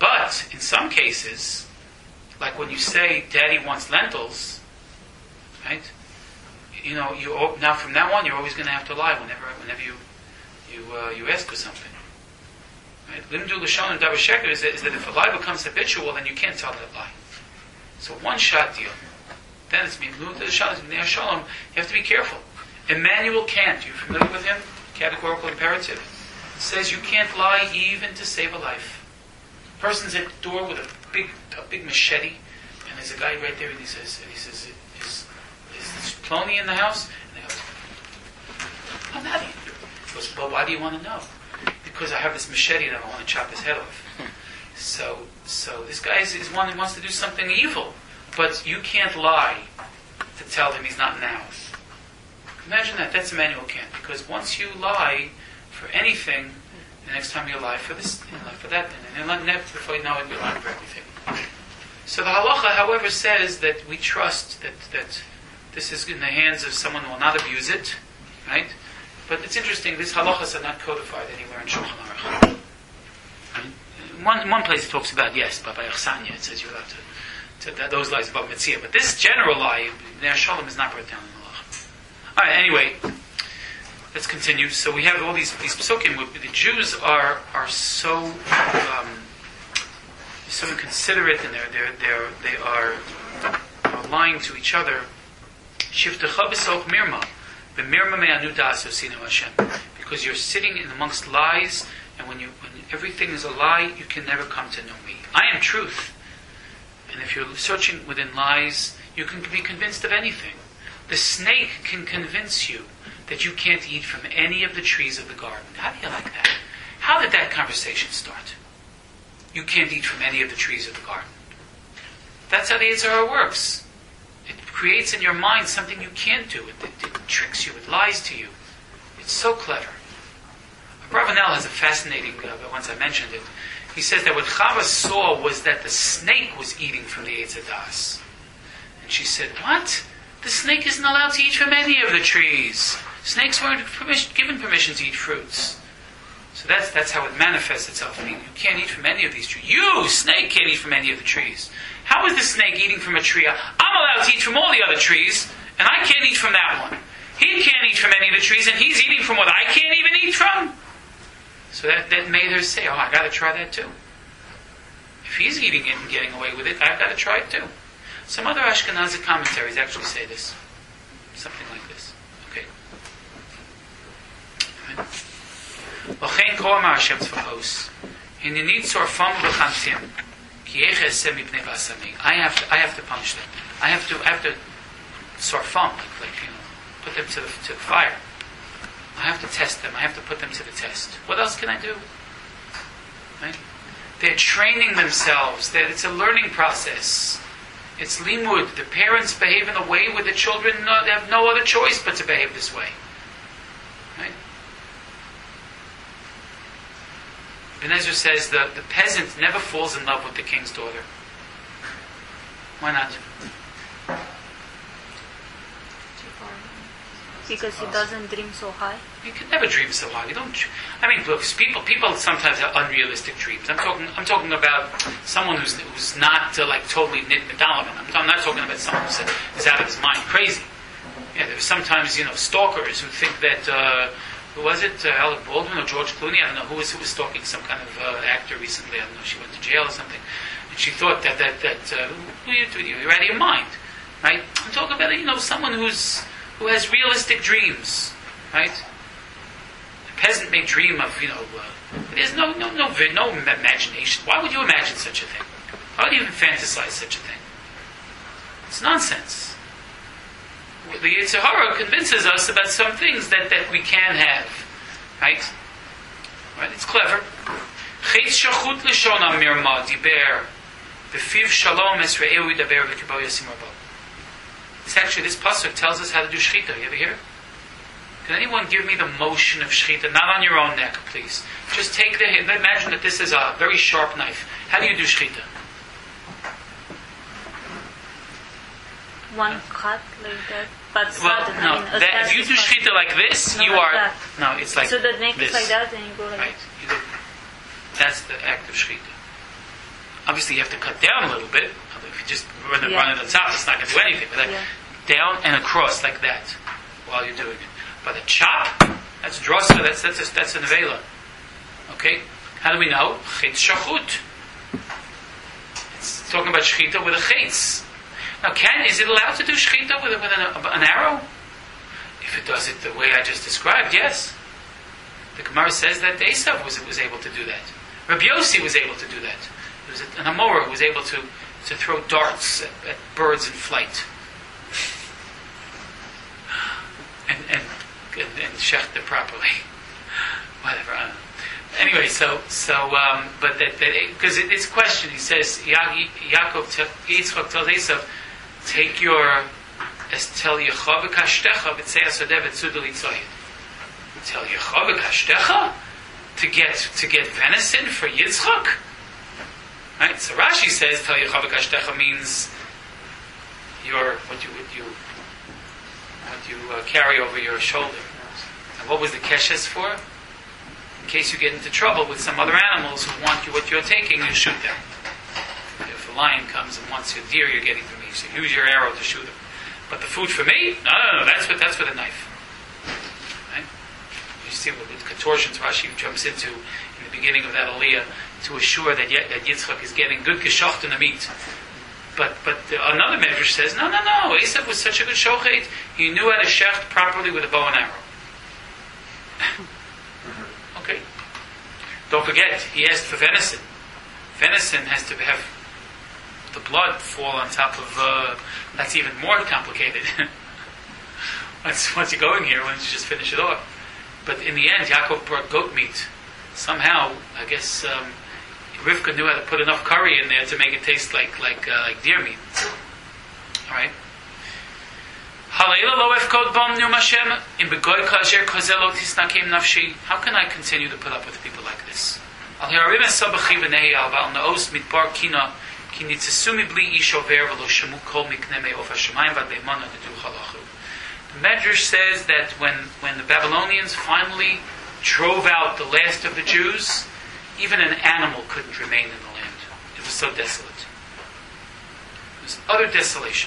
But in some cases, like when you say, "Daddy wants lentils," right? You know, now from now on, you're always going to have to lie whenever you ask for something. Right? Limdu l'shon and davar sheker is that if a lie becomes habitual, then you can't tell that lie. So one shot deal. Then it's limdu l'shon and shalom. You have to be careful. Immanuel Kant, you familiar with him? Categorical imperative. Says you can't lie even to save a life. A person's at the door with a big machete, and there's a guy right there, and he says, is Plony in the house? And they go, "I'm not." He goes, "Well, why do you want to know?" "Because I have this machete and I want to chop his head off." So this guy is one who wants to do something evil, but you can't lie to tell him he's not in the house. Imagine that. That's Immanuel Kant. Because once you lie for anything, the next time you lie for this, you lie for that, and then before you know it, you lie for everything. So the halacha, however, says that we trust that this is in the hands of someone who will not abuse it, right? But it's interesting, these halachas are not codified anywhere in Shulchan Aruch. Right? One place it talks about, yes, but by Achsanya, it says you're allowed to those lies about Metzia. But this general lie, Ner Shalom, is not brought down in the halacha. All right, anyway, let's continue. So we have all these psukim. The Jews are so inconsiderate, and they are lying to each other. Shivtecha b'soch mirma, b'mirma me'anu da'as osinu Hashem. Because you're sitting in amongst lies, and when everything is a lie, you can never come to know me. I am truth. And if you're searching within lies, you can be convinced of anything. The snake can convince you that you can't eat from any of the trees of the garden. How do you like that? How did that conversation start? You can't eat from any of the trees of the garden. That's how the Yetzer Hara works. It creates in your mind something you can't do. It tricks you. It lies to you. It's so clever. Abravanel has a fascinating, once I mentioned it, he says that what Chava saw was that the snake was eating from the Eitz Hadas. And she said, "What? The snake isn't allowed to eat from any of the trees. Snakes weren't given permission to eat fruits." So that's how it manifests itself. I mean, you can't eat from any of these trees. You, snake, can't eat from any of the trees. How is the snake eating from a tree? I'm allowed to eat from all the other trees, and I can't eat from that one. He can't eat from any of the trees, and he's eating from what I can't even eat from. So that made her say, "Oh, I got to try that too. If he's eating it and getting away with it, I've got to try it too." Some other Ashkenazi commentaries actually say this. Something like this. Okay. L'chein kol amar Hashem tzva'os, hineni tzorfam v'chantim, ki yeche esem mipnei v'asamei. I have to punish them. I have to tzorfam, like put them to the fire. I have to test them. I have to put them to the test. What else can I do? Right? They're training themselves. It's a learning process. It's limud. The parents behave in a way where the children they have no other choice but to behave this way. Right? Ben Ezra says the peasant never falls in love with the king's daughter. Why not? Because he doesn't dream so high. You can never dream so high. You don't. I mean, look, people sometimes have unrealistic dreams. I'm talking about someone who's not like totally nit medalaman. I'm not talking about someone who's out of his mind, crazy. Yeah, there's sometimes stalkers who think that who was it, Alec Baldwin or George Clooney? I don't know who was stalking some kind of actor recently. I don't know. She went to jail or something, and she thought that who are you doing? You're out of your mind, right? I'm talking about someone who has realistic dreams, right? A peasant may dream of, there's no imagination. Why would you imagine such a thing? Why would you even fantasize such a thing? It's nonsense. The Yetzer Hara convinces us about some things that we can have, right? Right? It's clever. Chetz shachut l'shona mirma diber v'fiv shalom esra'eu yidaber v'kibo yasim rabo. It's actually, this pasuk tells us how to do shechita. You ever hear? Can anyone give me the motion of shechita? Not on your own neck, please. Just take imagine that this is a very sharp knife. How do you do shechita? One cut like that, but if you do shechita like this, you are that. No, it's like so the neck this. is like that, and you go like right. That's the act of shechita. obviously you have to cut down a little bit. If you just run it on top, it's not going to do anything. But down and across like that while you're doing it. But a chop, that's drosa, that's an avela. Okay? How do we know? Chetz shachut. It's talking about shechita with a chetz. Now, is it allowed to do shechita with an arrow? If it does it the way I just described, yes. The Gemara says that Esav was able to do that. Rabbi Yossi was able to do that. There was an Amorah who was able to throw darts at birds in flight. And shecht them properly. Whatever. I don't know. Anyway, but because it's a question. He says, Yitzchak tells Esav, take your tell Yechav kashtecha b'tzei asodeh v'tzudel itzoyed. Tell Yechav kashtecha to get venison for Yitzchak. Right. So Rashi says tell Yechav kashtecha means what you carry over your shoulder. And what was the keshes for? In case you get into trouble with some other animals who want what you're taking, you shoot them. If a lion comes and wants your deer you're getting from me, so use your arrow to shoot him. But the food for me? No, that's with a knife. Right? You see what the contortions Rashi jumps into in the beginning of that aliyah to assure that Yitzchak is getting good geshacht in the meat. But another medrash says, no. Esav was such a good shochet, he knew how to shecht properly with a bow and arrow. Okay. Don't forget, he asked for venison. Venison has to have the blood fall on top of. That's even more complicated. once you go in here, once you just finish it off. But in the end, Yaakov brought goat meat. Somehow, I guess Rivka knew how to put enough curry in there to make it taste like deer meat. All right. How can I continue to put up with people like this? The Medrash says that when the Babylonians finally drove out the last of the Jews, even an animal couldn't remain in the land. It was so desolate. It was utter desolation.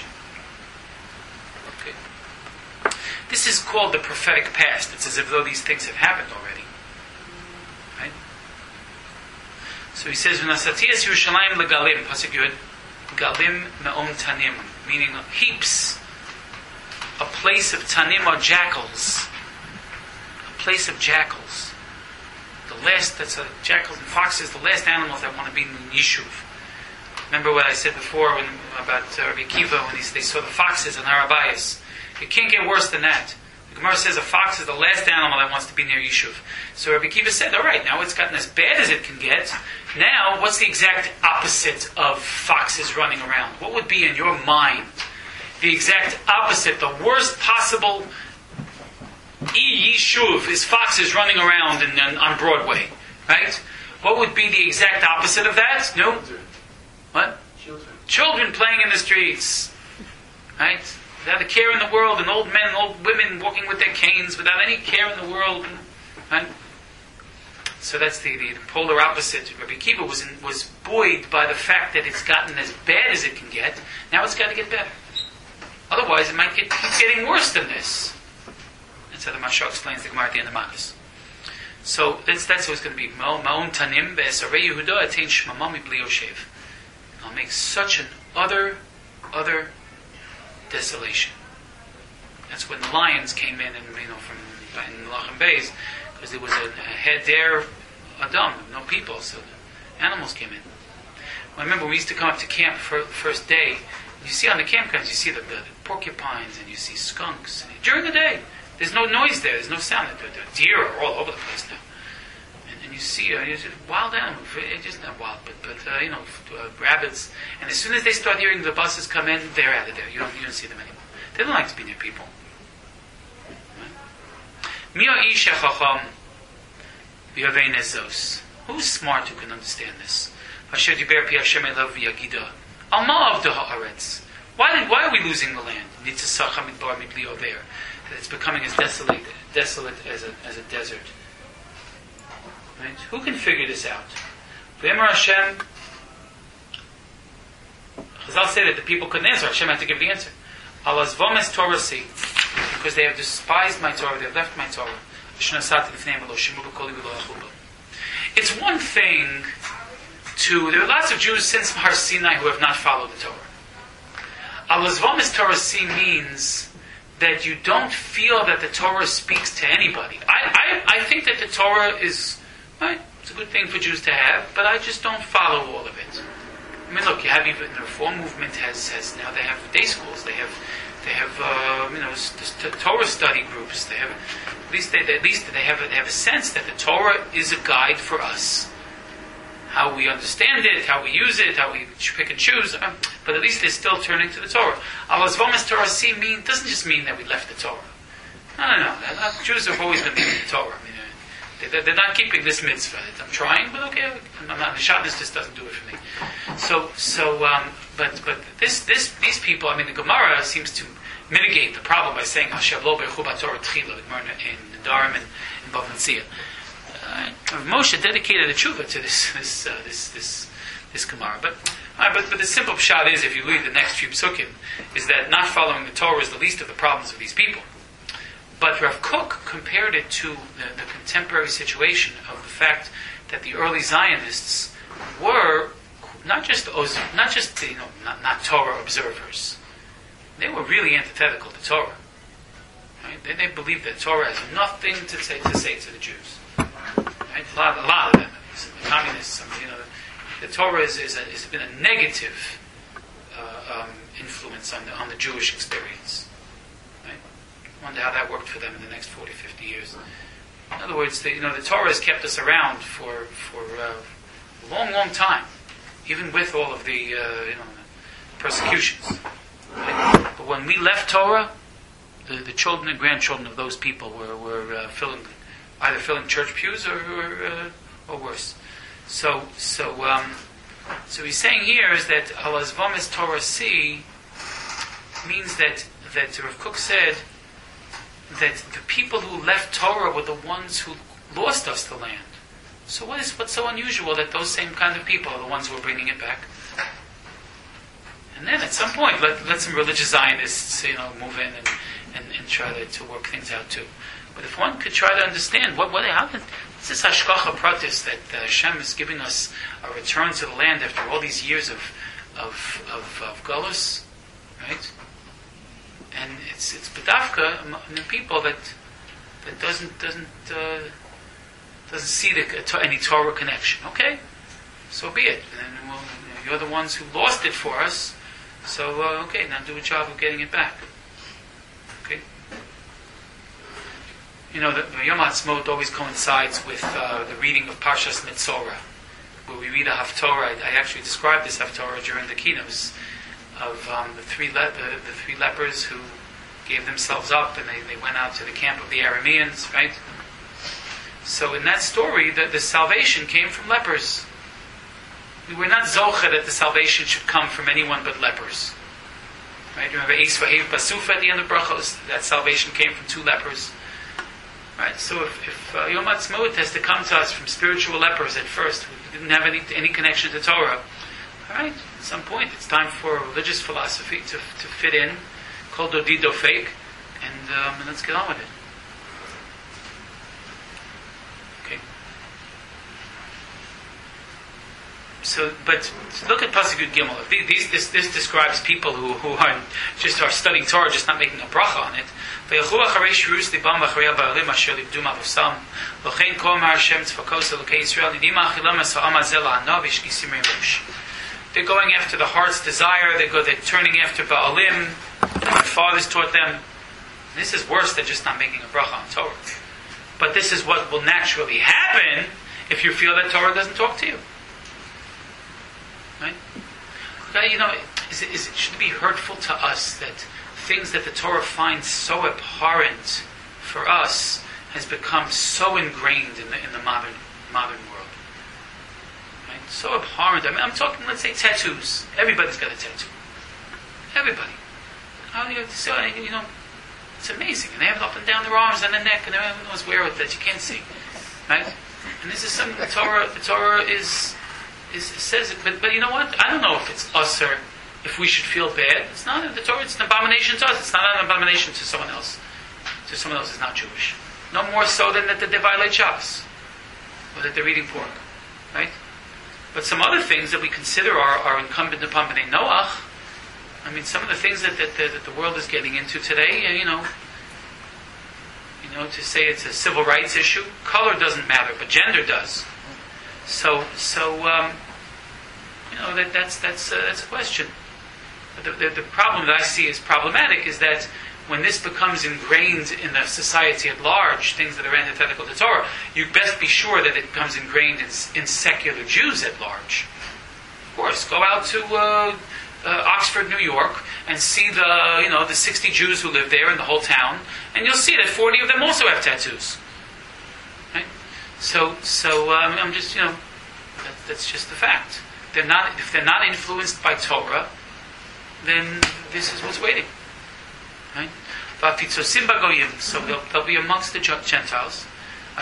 Okay. This is called the prophetic past. It's as if though these things have happened already. Right? So he says, "V'nasatiyas Yerushalayim legalim." Pasuk Yud, galim me'om tanim, meaning heaps. A place of tanim or jackals. A place of jackals. That's jackals and foxes, the last animals that want to be in the Yishuv. Remember what I said before about Rabbi Akiva when they saw the foxes in Har Habayis. It can't get worse than that. The Gemara says a fox is the last animal that wants to be near Yishuv. So Rabbi Akiva said, all right, now it's gotten as bad as it can get. Now, what's the exact opposite of foxes running around? What would be in your mind the exact opposite, the worst possible Yishuv is foxes running around on Broadway, right? What would be the exact opposite of that? No? What? Children playing in the streets, right? Without a care in the world, and old men, old women walking with their canes without any care in the world, right? So that's the polar opposite. Rabbi Akiva was buoyed by the fact that it's gotten as bad as it can get. Now it's got to get better. Otherwise, it might keep getting worse than this. That's how the Mashal explains the Gemara at the end of Makkos. So that's what it's going to be. Ma'on tanim ve'esarei Yehuda atein shmamami bli yoshev. I'll make such an utter desolation. That's when the lions came in, and from in Lachem Beis, because there was a head there, Adam, no people, so the animals came in. I remember we used to come up to camp for the first day. You see on the campgrounds, you see the porcupines and you see skunks. And during the day, there's no noise there. There's no sound. The deer are all over the place now. And you see wild animals. It's just not wild, but rabbits. And as soon as they start hearing the buses come in, they're out of there. You don't see them anymore. They don't like to be near people. Who's smart who can understand this? Why are we losing the land? It's becoming as desolate as a desert. Right? Who can figure this out? Chazal say that the people couldn't answer. Hashem had to give the answer. Alas vomes Torah si, because they have despised my Torah, they have left my Torah. It's one thing there are lots of Jews since Har Sinai who have not followed the Torah. Alas vomes Torah si means that you don't feel that the Torah speaks to anybody. I think that the Torah is, right, it's a good thing for Jews to have, but I just don't follow all of it. I mean, look, you have even the Reform movement has now they have day schools, they have Torah study groups. They have at least they have a sense that the Torah is a guide for us, how we understand it, how we use it, how we pick and choose. But at least they're still turning to the Torah. Alas vomes Torah si doesn't just mean that we left the Torah. No. Jews have always been leaving the Torah. I mean, they're not keeping this mitzvah. I'm trying, but okay. The Shabbos just doesn't do it for me. But these people, I mean, the Gemara seems to mitigate the problem by saying Hashem lo be'chu b'Torah tchila in Nedarim and in Bava Metzia. Moshe dedicated a tshuva to this Gemara, but the simple pshat is, if you read the next few psukim, is that not following the Torah is the least of the problems of these people. But Rav Kook compared it to the contemporary situation of the fact that the early Zionists were not Torah observers. They were really antithetical to Torah. Right? They believed that Torah has nothing to say to the Jews. Right? A lot of them, the communists. The Torah has been a negative influence on the Jewish experience. I wonder how that worked for them in the next 40, 50 years. In other words, the Torah has kept us around for a long, long time, even with all of the persecutions. Right? But when we left Torah, the children and grandchildren of those people were either filling church pews or worse. So he's saying here is that alas vomes Torah si means that Rav Kook said that the people who left Torah were the ones who lost us the land. So what's so unusual that those same kind of people are the ones who are bringing it back? And then at some point, let some religious Zionists, move in and try to work things out too. But if one could try to understand what happened, this is hashgacha pratis that Hashem is giving us a return to the land after all these years of galus, right? And it's bedavka in people that doesn't see any Torah connection. Okay, so be it. And you're the ones who lost it for us. So okay, now do a job of getting it back. Okay. The Yom HaAtzmaut always coincides with the reading of Parshas Metzora, where we read a Haftorah. I actually described this Haftorah during the keynotes of the three lepers who gave themselves up and they went out to the camp of the Arameans, right? So in that story, the salvation came from lepers. We were not zocha that the salvation should come from anyone but lepers. Right? Remember Eis Vahev Basufa at the end of Brachos? That salvation came from 2 lepers. Right? So if Yom HaAtzmaut has to come to us from spiritual lepers at first, who didn't have any connection to Torah, all right, at some point it's time for religious philosophy to fit in, called Dodido fake, and let's get on with it. Okay. So, but look at Pasuk Yud Gimel. This describes people who are studying Torah, just not making a bracha on it. They're going after the heart's desire. They're turning after Baalim. Their fathers taught them. This is worse than just not making a bracha on Torah. But this is what will naturally happen if you feel that Torah doesn't talk to you. Right? Should it be hurtful to us that things that the Torah finds so abhorrent for us has become so ingrained in the modern world? Right? So abhorrent. I mean, I'm talking, let's say, tattoos. Everybody's got a tattoo. Everybody. It's amazing. And they have it up and down their arms and their neck, and everyone knows where it that you can't see. Right? And this is something the Torah says it, but you know what? I don't know if it's usher if we should feel bad. It's not in the Torah. It's an abomination to us. It's not an abomination to someone else. To someone else who's not Jewish. No more so than that they violate Shabbos, or that they're eating pork, right? But some other things that we consider are incumbent upon Bnei Noach. I mean, some of the things that the world is getting into today, to say it's a civil rights issue, color doesn't matter, but gender does. So that's a question. The problem that I see as problematic is that when this becomes ingrained in the society at large, things that are antithetical to Torah, you best be sure that it becomes ingrained in secular Jews at large. Of course, go out to Oxford, New York, and see the 60 Jews who live there in the whole town, and you'll see that 40 of them also have tattoos. Right? So I'm just that's just the fact. If they're not influenced by Torah, then this is what's waiting. Right? So they'll be amongst the Gentiles. Not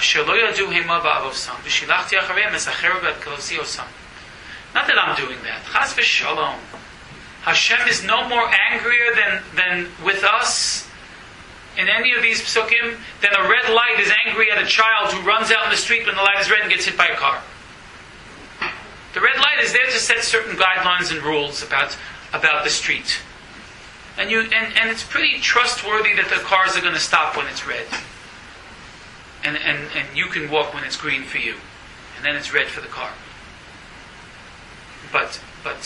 that I'm doing that. Chas v'shalom. Hashem is no more angrier than with us in any of these psukim than a red light is angry at a child who runs out in the street when the light is red and gets hit by a car. The red light is there to set certain guidelines and rules about the street. And it's pretty trustworthy that the cars are going to stop when it's red. And you can walk when it's green for you. And then it's red for the car. But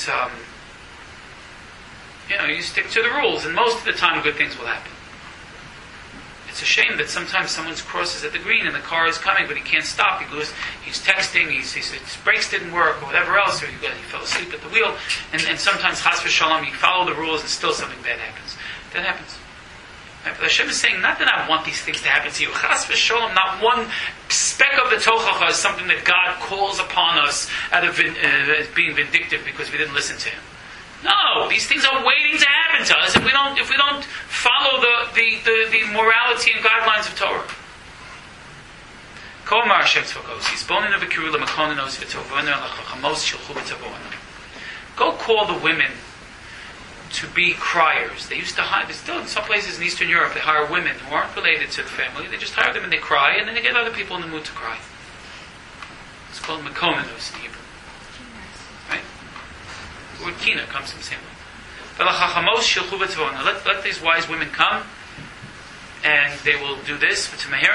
you stick to the rules, and most of the time good things will happen. It's a shame that sometimes someone crosses at the green and the car is coming, but he can't stop. He's texting, his brakes didn't work, or whatever else, or he fell asleep at the wheel. And sometimes, chas v'shalom, you follow the rules and still something bad happens. That happens. Right? But Hashem is saying, not that I want these things to happen to you. Chas v'shalom, not one speck of the tochacha is something that God calls upon us out of as being vindictive because we didn't listen to Him. No, these things are waiting to happen to us if we don't follow the morality and guidelines of Torah. Go call the women to be criers. They used to hire, still in some places in Eastern Europe, they hire women who aren't related to the family. They just hire them and they cry, and then they get other people in the mood to cry. It's called mekonenos in Hebrew. Right? The word kina comes from the same word. Let these wise women come, and they will do this.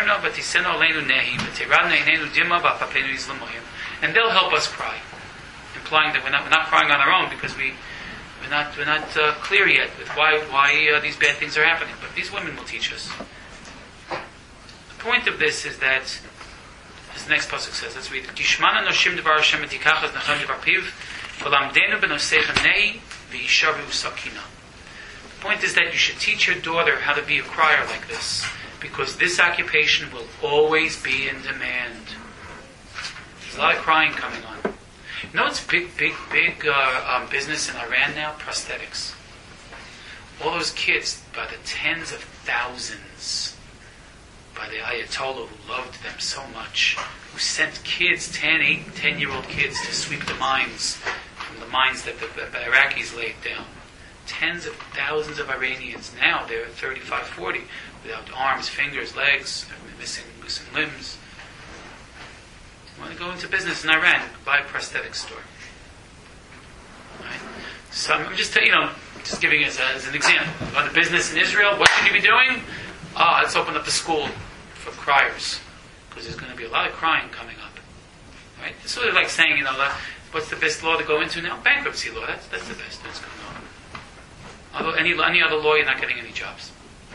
And they'll help us cry, implying that we're not crying on our own because we're not clear yet with why these bad things are happening. But these women will teach us. The point of this is that, as the next pasuk says, let's read it. Kishmana noshim devar Hashem etikachas nachem devar piv v'lamdenu b'noseicha nei v'yishavu sakina. The point is that you should teach your daughter how to be a crier like this, because this occupation will always be in demand. There's a lot of crying coming on. You know what's big business in Iran now? Prosthetics. All those kids, by the tens of thousands, by the Ayatollah who loved them so much, who sent kids, 10-year-old kids, to sweep the mines from the mines that the Iraqis laid down. Tens of thousands of Iranians now, they're 35, 40, without arms, fingers, legs, missing limbs. You want to go into business in Iran, buy a prosthetic store. Right? So I'm just giving you as an example. You want a business in Israel, what should you be doing? Let's open up a school for criers, because there's going to be a lot of crying coming up. Right? It's sort of like saying, what's the best law to go into now? Bankruptcy law. That's the best that's going on. Although any other law, you're not getting any jobs.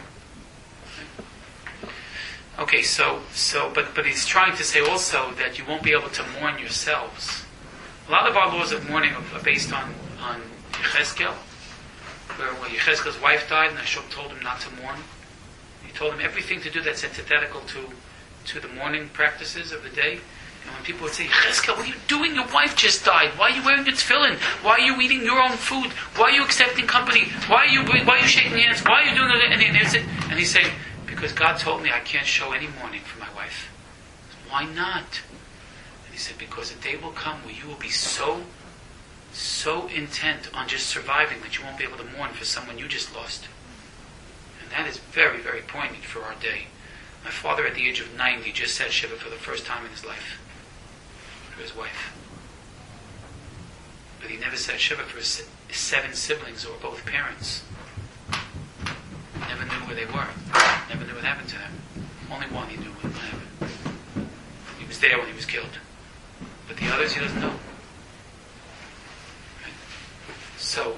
Okay, but he's trying to say also that you won't be able to mourn yourselves. A lot of our laws of mourning are based on Yechezkel, where Yechezkel's wife died, and Hashem told him not to mourn. He told him everything to do that's antithetical to the mourning practices of the day. And when people would say, Yechezkel, what are you doing? Your wife just died. Why are you wearing your tefillin? Why are you eating your own food? Why are you accepting company? Why are you shaking hands? Why are you doing that? And he's saying, because God told me I can't show any mourning for my wife. Why not? And he said, because a day will come where you will be so so intent on just surviving that you won't be able to mourn for someone you just lost. And that is very, very poignant for our day. My father at the age of 90 just said Shiva for the first time in his life to his wife. But he never said Shiva for his 7 siblings or both parents. Never knew where they were. Never knew what happened to them. Only one he knew what happened. He was there when he was killed. But the others he doesn't know. Right? So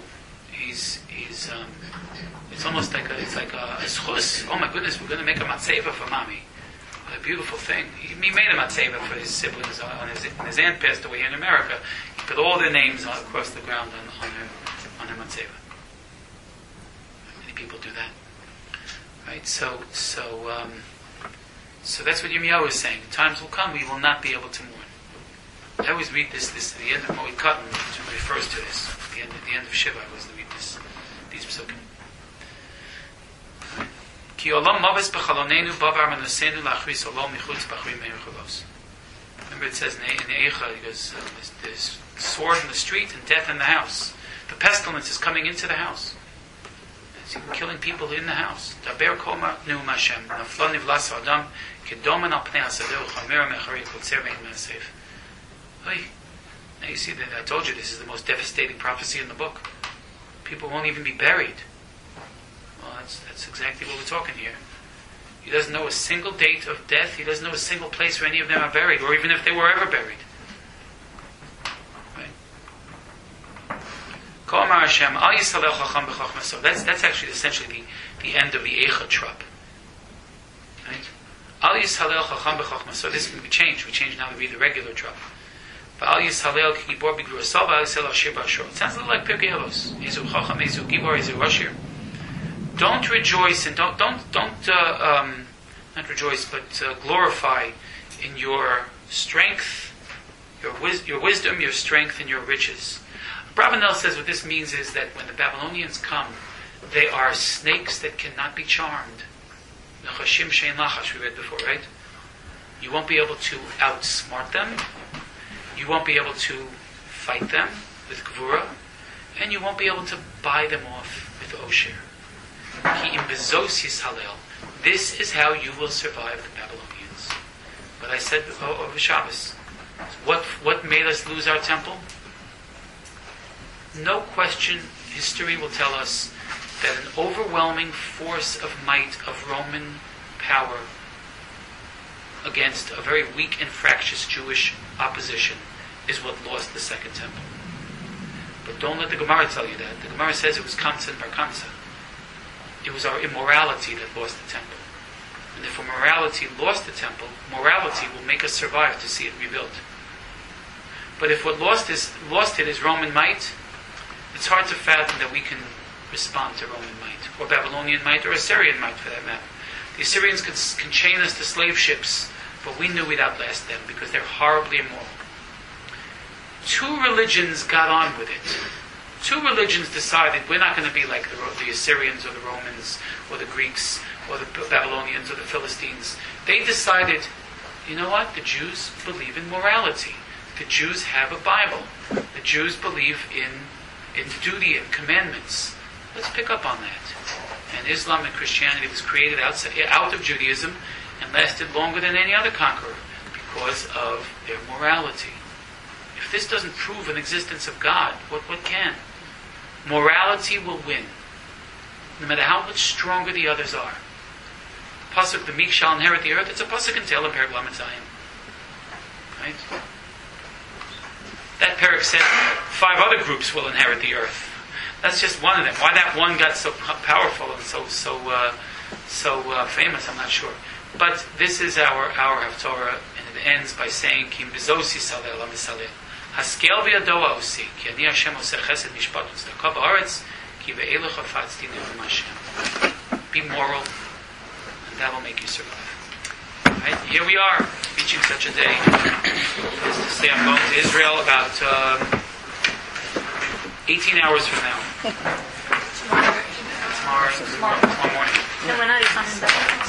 it's almost like a schus. Oh my goodness, we're going to make a matzeva for mommy. What a beautiful thing. He made a matzeva for his siblings when his aunt passed away in America. He put all their names across the ground on her matzeva. Many people do that. Right? So that's what Yirmiyahu is saying. Times will come we will not be able to mourn. I always read this at the end of Moed Katan, which refers to this. At the end of Shiva, I always read these psukim. Ki olam mavis b'chalonenu bavar manusenu lachris olam michutz b'achri meir chalos. Remember it says in Eicha, it goes, there's sword in the street and death in the house. The pestilence is coming into the house. It's killing people in the house. Daber koma neum Hashem. Naflon nivlas adam kedomen al pnei hasadeu chamer mechari kotzer ve'in me'asef. Now you see that I told you this is the most devastating prophecy in the book. People won't even be buried. Well, that's exactly what we're talking here. He doesn't know a single date of death. He doesn't know a single place where any of them are buried, or even if they were ever buried. Right? That's actually essentially the end of the Eicha Trop. Right? So this can be changed. We change now to be the regular Trop. It sounds a little like Pirkei Avos. Ezu Chacham, Ezu Gibor, Ezu Roshir. Don't rejoice and don't not rejoice, but glorify in your strength, your wisdom, your strength, and your riches. Bravanel says what this means is that when the Babylonians come, they are snakes that cannot be charmed. Nechashim shein lachash, we read before, right? You won't be able to outsmart them. You won't be able to fight them with Gvura, and you won't be able to buy them off with Osher. Ki im bezos yishalel. This is how you will survive the Babylonians. But I said over Shabbos, what made us lose our temple? No question, history will tell us that an overwhelming force of might of Roman power against a very weak and fractious Jewish opposition is what lost the Second Temple. But don't let the Gemara tell you that. The Gemara says it was Kamsa and Bar Kamsa. It was our immorality that lost the temple. And if immorality lost the temple, morality will make us survive to see it rebuilt. But if what lost it is Roman might, it's hard to fathom that we can respond to Roman might, or Babylonian might, or Assyrian might for that matter. The Assyrians can chain us to slave ships, but we knew we'd outlast them because they're horribly immoral. 2 religions got on with it. 2 religions decided we're not going to be like the Assyrians or the Romans or the Greeks or the Babylonians or the Philistines. They decided, you know what? The Jews believe in morality. The Jews have a Bible. The Jews believe in duty and commandments. Let's pick up on that. And Islam and Christianity was created out of Judaism and lasted longer than any other conqueror because of their morality. If this doesn't prove an existence of God, what can? Morality will win, no matter how much stronger the others are. Pasuk, the meek shall inherit the earth, it's a pasuk in Tehillim, Perek Lamed Zayin. Right? That Perek said 5 other groups will inherit the earth. That's just one of them. Why that one got so powerful and so famous, I'm not sure. But this is our Haftorah, and it ends by saying, Kim bezos yishalel amisalel. Haskel v'yadoa osi, ki ani Hashem oseh chesed mishpat u'tzedakah ba'aretz, ki ve'elech hafatzti ne'em Hashem. Be moral, and that will make you survive. Right? Here we are, reaching such a day. As to say, I'm going to Israel about 18 hours from now. Tomorrow morning. No, we're not coming back.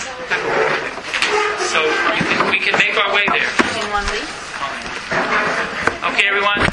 So we can make our way there. In 1 week. Okay, everyone.